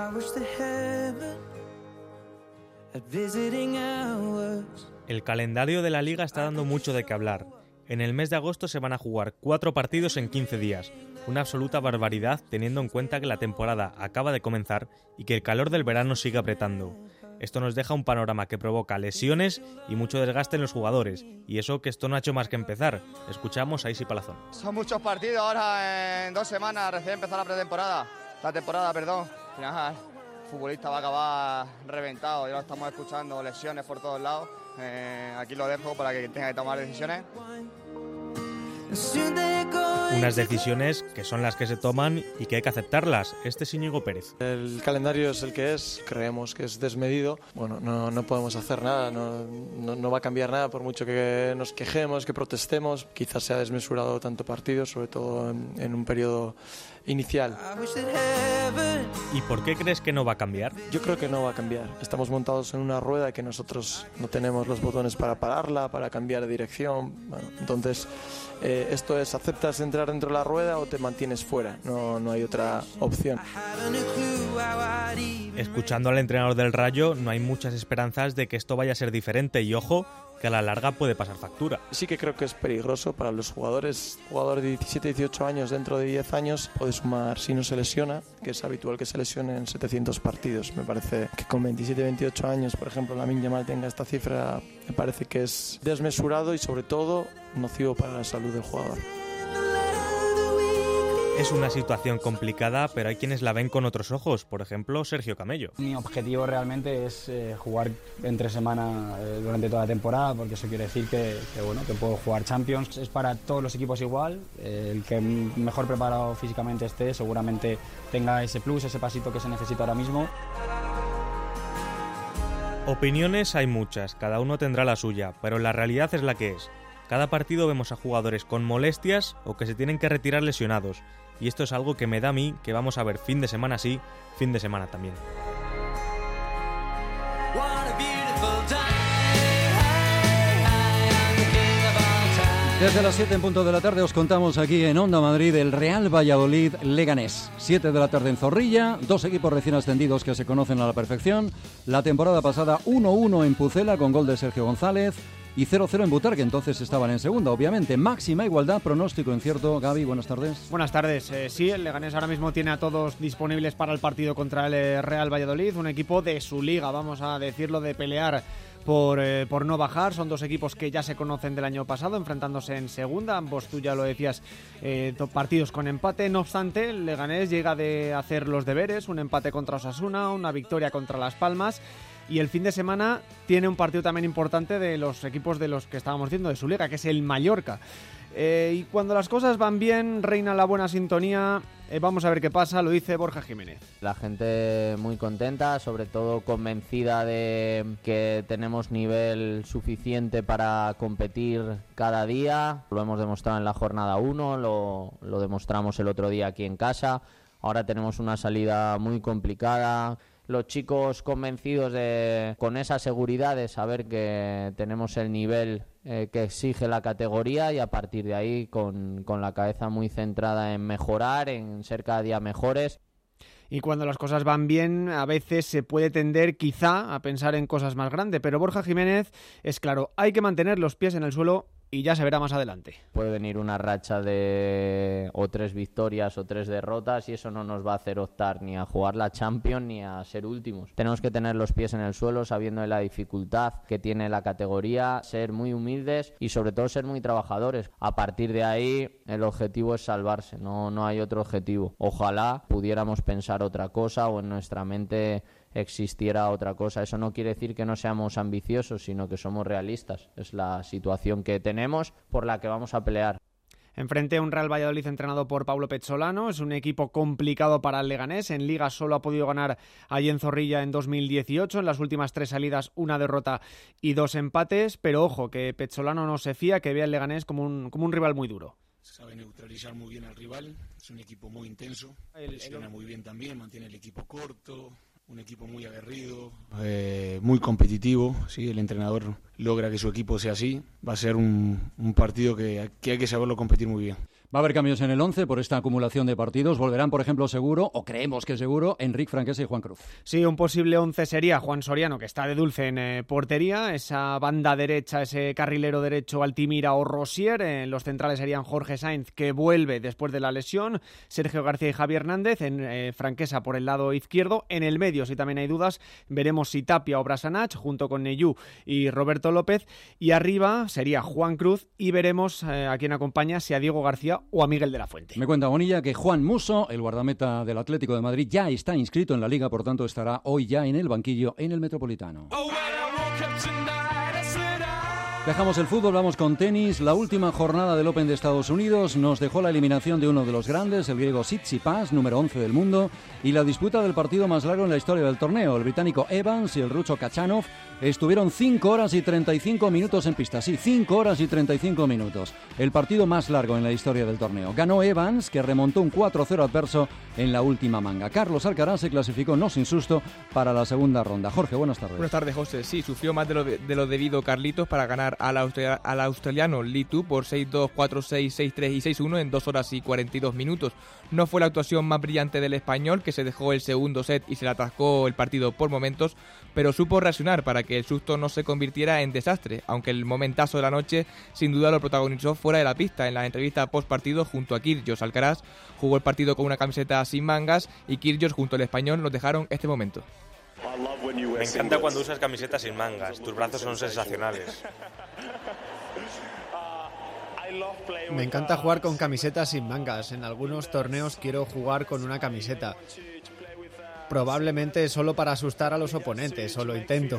El calendario de la Liga está dando mucho de qué hablar. En el mes de agosto se van a jugar 4 partidos en 15 días, una absoluta barbaridad teniendo en cuenta que la temporada acaba de comenzar y que el calor del verano sigue apretando. Esto nos deja un panorama que provoca lesiones y mucho desgaste en los jugadores, y eso que esto no ha hecho más que empezar. Escuchamos a Isi Palazón. Son muchos partidos ahora en 2 semanas, recién empezó la temporada, Al final el futbolista va a acabar reventado, ya lo estamos escuchando, lesiones por todos lados. Aquí lo dejo para que tenga que tomar decisiones. Unas decisiones que son las que se toman y que hay que aceptarlas. Este es Íñigo Pérez. El calendario es el que es, creemos que es desmedido. Bueno, no podemos hacer nada, no va a cambiar nada por mucho que nos quejemos, que protestemos. Quizás se ha desmesurado tanto partido, sobre todo en un periodo inicial. ¿Y por qué crees que no va a cambiar? Yo creo que no va a cambiar. Estamos montados en una rueda que nosotros no tenemos los botones para pararla, para cambiar de dirección. Bueno, entonces, esto es, aceptas entrar dentro de la rueda o te mantienes fuera. No hay otra opción. Escuchando al entrenador del Rayo, no hay muchas esperanzas de que esto vaya a ser diferente, y ojo, que a la larga puede pasar factura. Sí que creo que es peligroso para los jugadores. Jugador de 17, 18 años, dentro de 10 años, puede sumar, si no se lesiona, que es habitual que se lesione en 700 partidos. Me parece que con 27, 28 años, por ejemplo, Lamine Yamal tenga esta cifra, me parece que es desmesurado y sobre todo nocivo para la salud del jugador. Es una situación complicada, pero hay quienes la ven con otros ojos, por ejemplo, Sergio Camello. Mi objetivo realmente es jugar entre semana durante toda la temporada, porque eso quiere decir que puedo jugar Champions. Es para todos los equipos igual, el que mejor preparado físicamente esté seguramente tenga ese plus, ese pasito que se necesita ahora mismo. Opiniones hay muchas, cada uno tendrá la suya, pero la realidad es la que es. Cada partido vemos a jugadores con molestias o que se tienen que retirar lesionados, y esto es algo que me da a mí que vamos a ver fin de semana sí, fin de semana también. Desde las 7 en punto de la tarde os contamos aquí en Onda Madrid el Real Valladolid Leganés. 7 de la tarde en Zorrilla, 2 equipos recién ascendidos que se conocen a la perfección. La temporada pasada 1-1 en Pucela con gol de Sergio González y 0-0 en Butarque, entonces estaban en segunda, obviamente. Máxima igualdad, pronóstico incierto. Gaby, buenas tardes. Buenas tardes. Sí, el Leganés ahora mismo tiene a todos disponibles para el partido contra el Real Valladolid, un equipo de su liga, vamos a decirlo, de pelear por no bajar. Son 2 equipos que ya se conocen del año pasado, enfrentándose en segunda. Ambos, tú ya lo decías, partidos con empate. No obstante, el Leganés llega de hacer los deberes, un empate contra Osasuna, una victoria contra Las Palmas. Y el fin de semana tiene un partido también importante de los equipos de los que estábamos diciendo, de su liga, que es el Mallorca. Y cuando las cosas van bien, reina la buena sintonía. Vamos a ver qué pasa, lo dice Borja Jiménez. La gente muy contenta, sobre todo convencida de que tenemos nivel suficiente para competir cada día. Lo hemos demostrado en la jornada 1, lo demostramos el otro día aquí en casa. Ahora tenemos una salida muy complicada. Los chicos convencidos con esa seguridad de saber que tenemos el nivel que exige la categoría, y a partir de ahí con la cabeza muy centrada en mejorar, en ser cada día mejores. Y cuando las cosas van bien, a veces se puede tender quizá a pensar en cosas más grandes, pero Borja Jiménez es claro, hay que mantener los pies en el suelo y ya se verá más adelante. Puede venir una racha de o 3 victorias o 3 derrotas y eso no nos va a hacer optar ni a jugar la Champions ni a ser últimos. Tenemos que tener los pies en el suelo sabiendo de la dificultad que tiene la categoría, ser muy humildes y sobre todo ser muy trabajadores. A partir de ahí el objetivo es salvarse, no hay otro objetivo. Ojalá pudiéramos pensar otra cosa o en nuestra mente existiera otra cosa. Eso no quiere decir que no seamos ambiciosos, sino que somos realistas. Es la situación que tenemos por la que vamos a pelear. Enfrente a un Real Valladolid entrenado por Paulo Pezzolano. Es un equipo complicado para el Leganés. En Liga solo ha podido ganar allí en Zorrilla en 2018. En las últimas 3 salidas, 1 derrota y 2 empates. Pero ojo, que Pezzolano no se fía, que ve al Leganés como un rival muy duro. Sabe neutralizar muy bien al rival. Es un equipo muy intenso. Presiona muy bien también, mantiene el equipo corto. Un equipo muy aguerrido, muy competitivo. Sí, el entrenador logra que su equipo sea así. Va a ser un partido que hay que saberlo competir muy bien. Va a haber cambios en el 11 por esta acumulación de partidos. Volverán, por ejemplo, seguro, o creemos que seguro, Enric Franquesa y Juan Cruz. Sí, un posible 11 sería Juan Soriano, que está de dulce en portería. Esa banda derecha, ese carrilero derecho Altimira o Rosier. En los centrales serían Jorge Sainz, que vuelve después de la lesión. Sergio García y Javi Hernández. En Franquesa por el lado izquierdo. En el medio, si también hay dudas, veremos si Tapia o Brasanach, junto con Neyú y Roberto López. Y arriba sería Juan Cruz. Y veremos a quién acompaña, si a Diego García o a Miguel de la Fuente. Me cuenta Bonilla que Juan Musso, el guardameta del Atlético de Madrid, ya está inscrito en la Liga, por tanto estará hoy ya en el banquillo en el Metropolitano. Dejamos el fútbol, vamos con tenis. La última jornada del Open de Estados Unidos nos dejó la eliminación de uno de los grandes, el griego Tsitsipas, número 11 del mundo, y la disputa del partido más largo en la historia del torneo. El británico Evans y el ruso Khachanov estuvieron 5 horas y 35 minutos en pista. Sí, 5 horas y 35 minutos. El partido más largo en la historia del torneo. Ganó Evans, que remontó un 4-0 adverso en la última manga. Carlos Alcaraz se clasificó no sin susto para la segunda ronda. Jorge, buenas tardes. Buenas tardes, José. Sí, sufrió más de lo debido Carlitos para ganar al australiano Li Tu por 6-2, 4-6, 6-3 y 6-1 en 2 horas y 42 minutos. No fue la actuación más brillante del español, que se dejó el segundo set y se le atascó el partido por momentos, pero supo reaccionar para que el susto no se convirtiera en desastre, aunque el momentazo de la noche sin duda lo protagonizó fuera de la pista. En la entrevista post partido junto a Kyrgios, Alcaraz jugó el partido con una camiseta sin mangas y Kyrgios junto al español nos dejaron este momento. Me encanta cuando usas camisetas sin mangas, tus brazos son sensacionales. Me encanta jugar con camisetas sin mangas. En algunos torneos quiero jugar con una camiseta. Probablemente solo para asustar a los oponentes, o lo intento.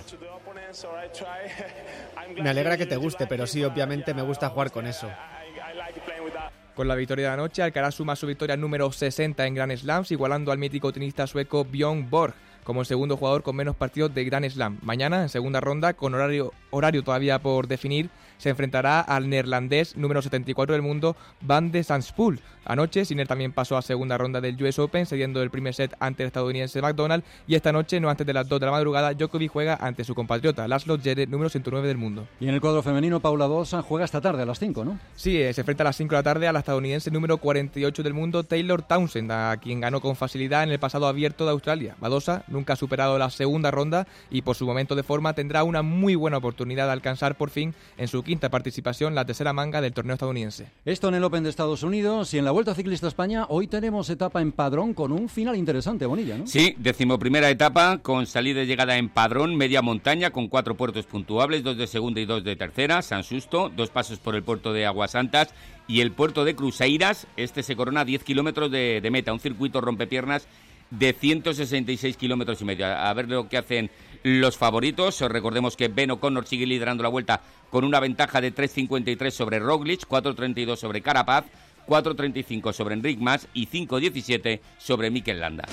Me alegra que te guste, pero sí, obviamente me gusta jugar con eso. Con la victoria de la noche, Alcaraz suma su victoria número 60 en Grand Slams, igualando al mítico tenista sueco Björn Borg como el segundo jugador con menos partidos de Grand Slam. Mañana, en segunda ronda, con horario todavía por definir, se enfrentará al neerlandés número 74 del mundo, Van de Zandschulp. Anoche, Sinner también pasó a segunda ronda del US Open, cediendo el primer set ante el estadounidense McDonald, y esta noche, no antes de las 2 de la madrugada, Djokovic juega ante su compatriota, Laszlo Djere, número 109 del mundo. Y en el cuadro femenino, Paula Badosa juega esta tarde a las 5, ¿no? Sí, se enfrenta a las 5 de la tarde a la estadounidense número 48 del mundo, Taylor Townsend, a quien ganó con facilidad en el pasado abierto de Australia. Badosa nunca ha superado la segunda ronda y por su momento de forma tendrá una muy buena oportunidad de alcanzar por fin en su quinta participación la tercera manga del torneo estadounidense. Esto en el Open de Estados Unidos, y en la Vuelta Ciclista a España hoy tenemos etapa en Padrón con un final interesante, Bonilla, ¿no? Sí, 11ª etapa con salida y llegada en Padrón, media montaña con 4 puertos puntuables, 2 de segunda y 2 de tercera, San Susto, 2 pasos por el puerto de Aguasantas y el puerto de Cruceiras. Este se corona a 10 kilómetros de meta, un circuito rompepiernas de 166 kilómetros y medio. A ver lo que hacen los favoritos. Recordemos que Ben O'Connor sigue liderando la vuelta con una ventaja de 3.53 sobre Roglic, 4.32 sobre Carapaz, 4.35 sobre Enric Mas y 5.17 sobre Mikel Landa.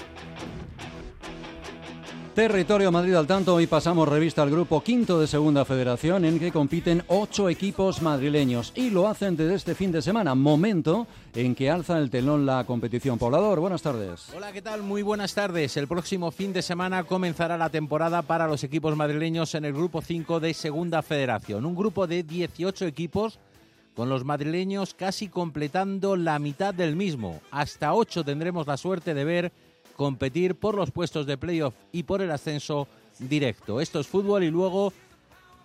Territorio Madrid al tanto, hoy pasamos revista al grupo quinto de Segunda Federación, en que compiten 8 equipos madrileños y lo hacen desde este fin de semana, momento en que alza el telón la competición. Poblador, buenas tardes. Hola, ¿qué tal? Muy buenas tardes. El próximo fin de semana comenzará la temporada para los equipos madrileños en el grupo 5 de Segunda Federación, un grupo de 18 equipos con los madrileños casi completando la mitad del mismo. Hasta 8 tendremos la suerte de ver competir por los puestos de playoff y por el ascenso directo. Esto es fútbol y luego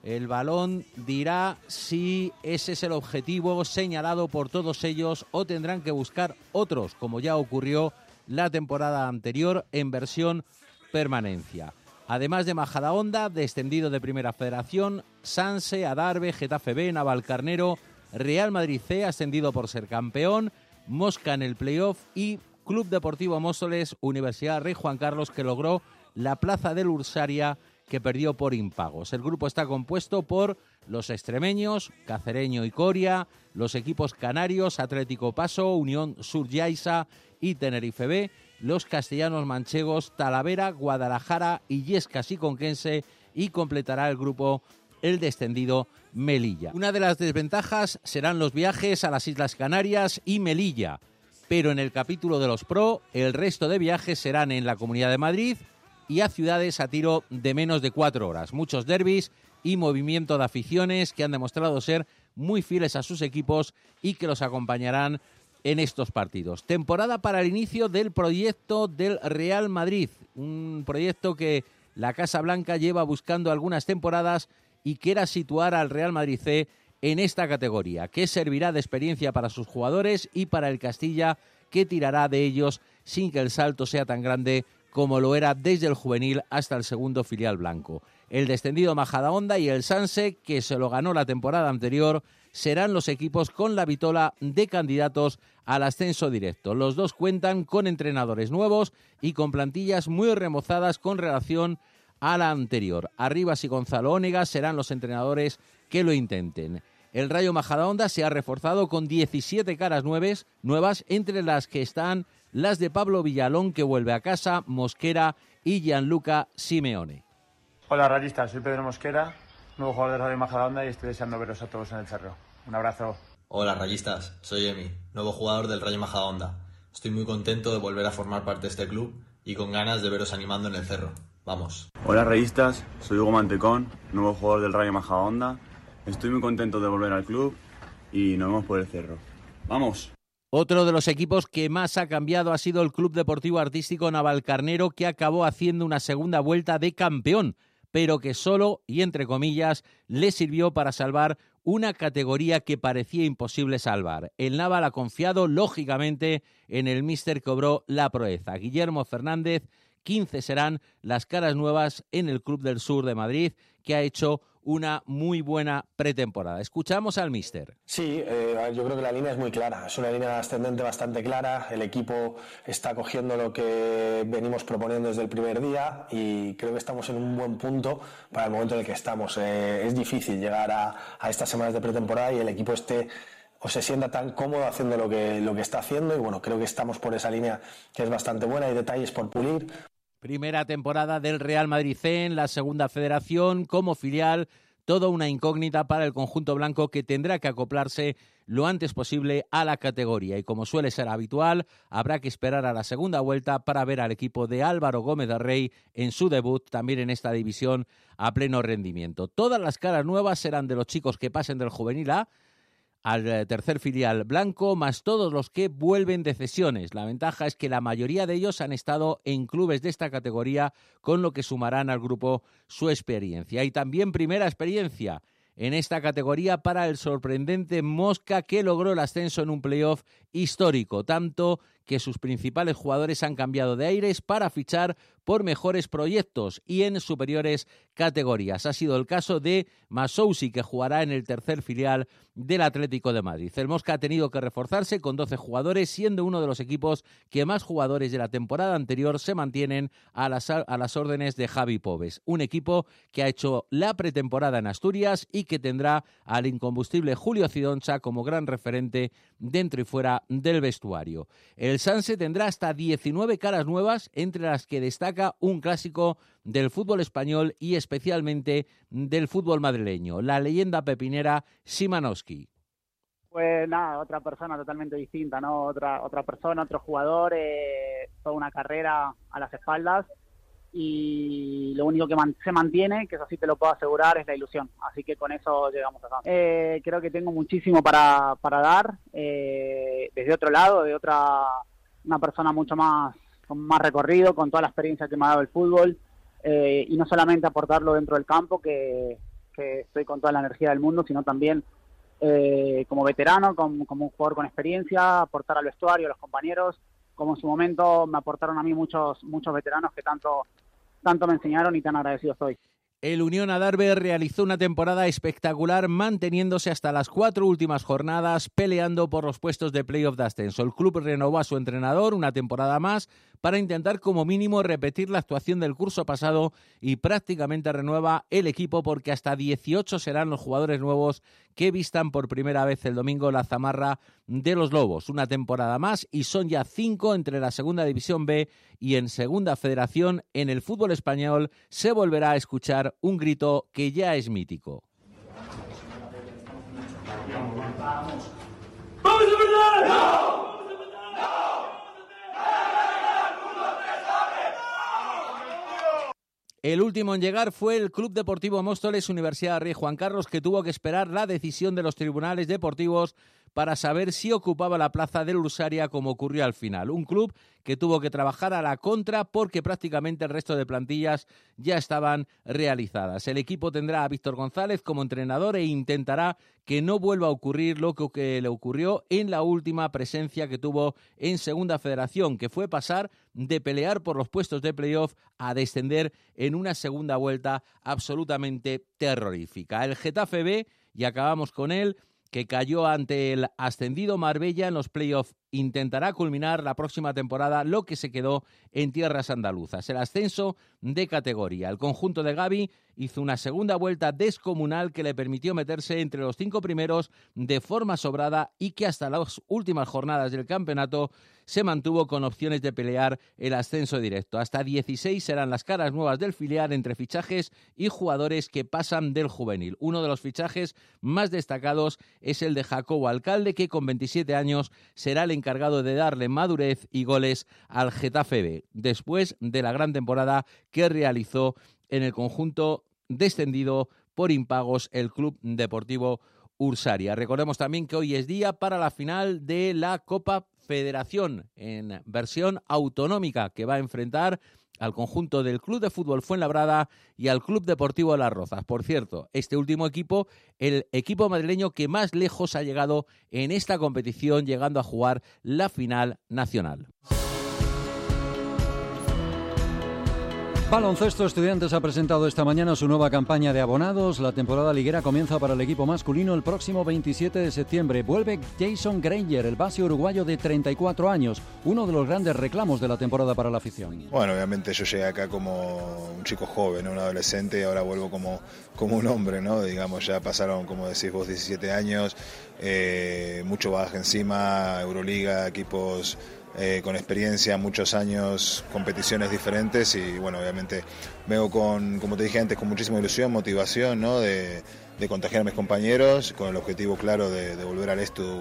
El balón dirá si ese es el objetivo señalado por todos ellos o tendrán que buscar otros, como ya ocurrió la temporada anterior en versión permanencia. Además de Majadahonda, descendido de Primera Federación, Sanse, Adarve, Getafe B, Navalcarnero, Real Madrid C, ascendido por ser campeón, Mosca en el playoff y Club Deportivo Móstoles, Universidad Rey Juan Carlos, que logró la plaza del Ursaria, que perdió por impagos. El grupo está compuesto por los extremeños, Cacereño y Coria, los equipos canarios, Atlético Paso, Unión Sur Yaiza y Tenerife B, los castellanos manchegos, Talavera, Guadalajara, Illescas y Conquense, y completará el grupo el descendido Melilla. Una de las desventajas serán los viajes a las Islas Canarias y Melilla, pero en el capítulo de los Pro, el resto de viajes serán en la Comunidad de Madrid y a ciudades a tiro de menos de 4 horas. Muchos derbis y movimiento de aficiones que han demostrado ser muy fieles a sus equipos y que los acompañarán en estos partidos. Temporada para el inicio del proyecto del Real Madrid, un proyecto que la Casa Blanca lleva buscando algunas temporadas y quiera situar al Real Madrid C en esta categoría, que servirá de experiencia para sus jugadores y para el Castilla, que tirará de ellos sin que el salto sea tan grande como lo era desde el juvenil hasta el segundo filial blanco. El descendido Majadahonda y el Sanse, que se lo ganó la temporada anterior, serán los equipos con la vitola de candidatos al ascenso directo. Los dos cuentan con entrenadores nuevos y con plantillas muy remozadas con relación a la anterior. Arribas y Gonzalo Ónega serán los entrenadores que lo intenten. El Rayo Majadahonda se ha reforzado con 17 caras nuevas, entre las que están las de Pablo Villalón, que vuelve a casa, Mosquera y Gianluca Simeone. Hola rayistas, soy Pedro Mosquera, nuevo jugador de Rayo Majadahonda, y estoy deseando veros a todos en el Cerro. Un abrazo. Hola rayistas, soy Emi, nuevo jugador del Rayo Majadahonda. Estoy muy contento de volver a formar parte de este club y con ganas de veros animando en el Cerro. Vamos. Hola rayistas, soy Hugo Mantecón, nuevo jugador del Rayo Majadahonda. Estoy muy contento de volver al club y nos vemos por el Cerro. ¡Vamos! Otro de los equipos que más ha cambiado ha sido el Club Deportivo Artístico Navalcarnero, que acabó haciendo una segunda vuelta de campeón, pero que solo, y entre comillas, le sirvió para salvar una categoría que parecía imposible salvar. El Naval ha confiado, lógicamente, en el míster que obró la proeza. Guillermo Fernández, 15 serán las caras nuevas en el Club del Sur de Madrid, que ha hecho una muy buena pretemporada. Escuchamos al míster. Sí, yo creo que la línea es muy clara, es una línea ascendente bastante clara, el equipo está cogiendo lo que venimos proponiendo desde el primer día y creo que estamos en un buen punto para el momento en el que estamos. Es difícil llegar a estas semanas de pretemporada y el equipo se sienta tan cómodo haciendo lo que está haciendo, y bueno, creo que estamos por esa línea que es bastante buena, hay detalles por pulir. Primera temporada del Real Madrid C en la segunda federación como filial, toda una incógnita para el conjunto blanco, que tendrá que acoplarse lo antes posible a la categoría, y como suele ser habitual, habrá que esperar a la segunda vuelta para ver al equipo de Álvaro Gómez del Rey en su debut también en esta división a pleno rendimiento. Todas las caras nuevas serán de los chicos que pasen del juvenil A al tercer filial blanco, más todos los que vuelven de cesiones. La ventaja es que la mayoría de ellos han estado en clubes de esta categoría, con lo que sumarán al grupo su experiencia. Y también primera experiencia en esta categoría para el sorprendente Mosca, que logró el ascenso en un playoff histórico, tanto que sus principales jugadores han cambiado de aires para fichar por mejores proyectos y en superiores categorías. Ha sido el caso de Masousi, que jugará en el tercer filial del Atlético de Madrid. El Mosca ha tenido que reforzarse con 12 jugadores, siendo uno de los equipos que más jugadores de la temporada anterior se mantienen a las órdenes de Javi Pobes. Un equipo que ha hecho la pretemporada en Asturias y que tendrá al incombustible Julio Cidoncha como gran referente dentro y fuera del vestuario. El Sanse tendrá hasta 19 caras nuevas, entre las que destaca un clásico del fútbol español y especialmente del fútbol madrileño, la leyenda pepinera Szymanowski. Pues nada, otra persona totalmente distinta, ¿no? Otra persona, otro jugador, toda una carrera a las espaldas, y lo único que se mantiene, que eso sí te lo puedo asegurar, es la ilusión. Así que con eso llegamos acá. Creo que tengo muchísimo para dar, desde otro lado, una persona mucho más, con más recorrido, con toda la experiencia que me ha dado el fútbol, y no solamente aportarlo dentro del campo, que que estoy con toda la energía del mundo, sino también como veterano, como un jugador con experiencia, aportar al vestuario, a los compañeros, como en su momento me aportaron a mí muchos veteranos que tanto me enseñaron y tan agradecido estoy. El Unión Adarve realizó una temporada espectacular, manteniéndose hasta las 4 últimas jornadas, peleando por los puestos de playoff de ascenso. El club renovó a su entrenador una temporada más para intentar como mínimo repetir la actuación del curso pasado y prácticamente renueva el equipo porque hasta 18 serán los jugadores nuevos que vistan por primera vez el domingo la zamarra de los Lobos. Una temporada más y son ya 5 entre la Segunda División B y en Segunda Federación. En el fútbol español se volverá a escuchar un grito que ya es mítico. ¡Vamos! ¡Vamos a perder! ¡No! El último en llegar fue el Club Deportivo Móstoles Universidad Rey Juan Carlos, que tuvo que esperar la decisión de los tribunales deportivos para saber si ocupaba la plaza del Ursaria, como ocurrió al final. Un club que tuvo que trabajar a la contra porque prácticamente el resto de plantillas ya estaban realizadas. El equipo tendrá a Víctor González como entrenador e intentará que no vuelva a ocurrir lo que le ocurrió en la última presencia que tuvo en Segunda Federación, que fue pasar de pelear por los puestos de playoff a descender en una segunda vuelta absolutamente terrorífica. El Getafe B, y acabamos con él, que cayó ante el ascendido Marbella en los playoffs, intentará culminar la próxima temporada lo que se quedó en tierras andaluzas, el ascenso de categoría. El conjunto de Gavi hizo una segunda vuelta descomunal que le permitió meterse entre los 5 primeros de forma sobrada y que hasta las últimas jornadas del campeonato se mantuvo con opciones de pelear el ascenso directo. Hasta 16 serán las caras nuevas del filial entre fichajes y jugadores que pasan del juvenil. Uno de los fichajes más destacados es el de Jacobo Alcalde, que con 27 años será el encargado de darle madurez y goles al Getafe B, después de la gran temporada que realizó en el conjunto descendido por impagos el Club Deportivo Ursaria. Recordemos también que hoy es día para la final de la Copa Federación en versión autonómica, que va a enfrentar al conjunto del Club de Fútbol Fuenlabrada y al Club Deportivo Las Rozas. Por cierto, este último equipo, el equipo madrileño que más lejos ha llegado en esta competición, llegando a jugar la final nacional. Baloncesto Estudiantes ha presentado esta mañana su nueva campaña de abonados. La temporada liguera comienza para el equipo masculino el próximo 27 de septiembre. Vuelve Jason Granger, el base uruguayo de 34 años, uno de los grandes reclamos de la temporada para la afición. Bueno, obviamente yo llegué acá como un chico joven, un adolescente, y ahora vuelvo como un hombre, ¿no? Digamos, ya pasaron, como decís vos, 17 años, mucho bagaje encima, Euroliga, equipos con experiencia, muchos años, competiciones diferentes y bueno, obviamente vengo con, como te dije antes, con muchísima ilusión, motivación, ¿no? de contagiar a mis compañeros, con el objetivo claro de volver al Estu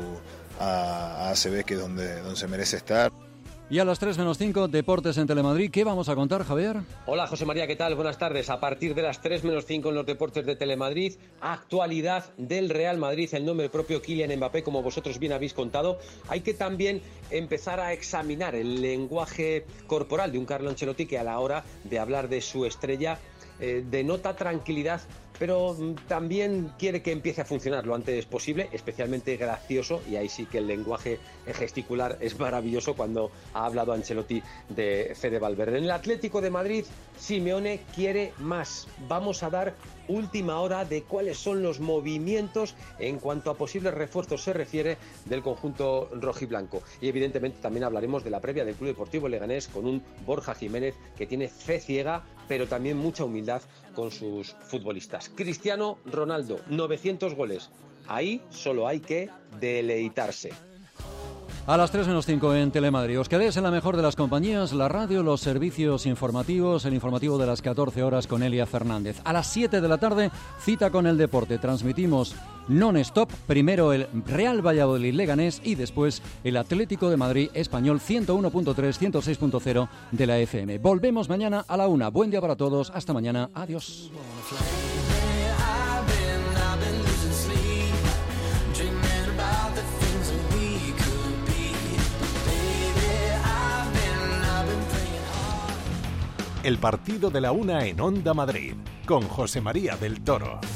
a ACB, que es donde se merece estar. Y a las 3 menos 5, Deportes en Telemadrid. ¿Qué vamos a contar, Javier? Hola, José María, ¿qué tal? Buenas tardes. A partir de las 3 menos 5 en los Deportes de Telemadrid, actualidad del Real Madrid, el nombre propio Kylian Mbappé, como vosotros bien habéis contado. Hay que también empezar a examinar el lenguaje corporal de un Carlo Ancelotti que a la hora de hablar de su estrella denota tranquilidad, pero también quiere que empiece a funcionar lo antes posible, especialmente gracioso, y ahí sí que el lenguaje gesticular es maravilloso cuando ha hablado Ancelotti de Fede Valverde. En el Atlético de Madrid, Simeone quiere más. Vamos a dar última hora de cuáles son los movimientos en cuanto a posibles refuerzos se refiere del conjunto rojiblanco. Y evidentemente también hablaremos de la previa del Club Deportivo Leganés con un Borja Jiménez que tiene fe ciega, pero también mucha humildad con sus futbolistas. Cristiano Ronaldo, 900 goles. Ahí solo hay que deleitarse. A las 3 menos 5 en Telemadrid. Os quedéis en la mejor de las compañías, la radio, los servicios informativos, el informativo de las 14 horas con Elia Fernández. A las 7 de la tarde, cita con el deporte. Transmitimos non-stop, primero el Real Valladolid Leganés y después el Atlético de Madrid Español 101.3, 106.0 de la FM. Volvemos mañana a la 1. Buen día para todos. Hasta mañana. Adiós. El partido de la 1 en Onda Madrid, con José María del Toro.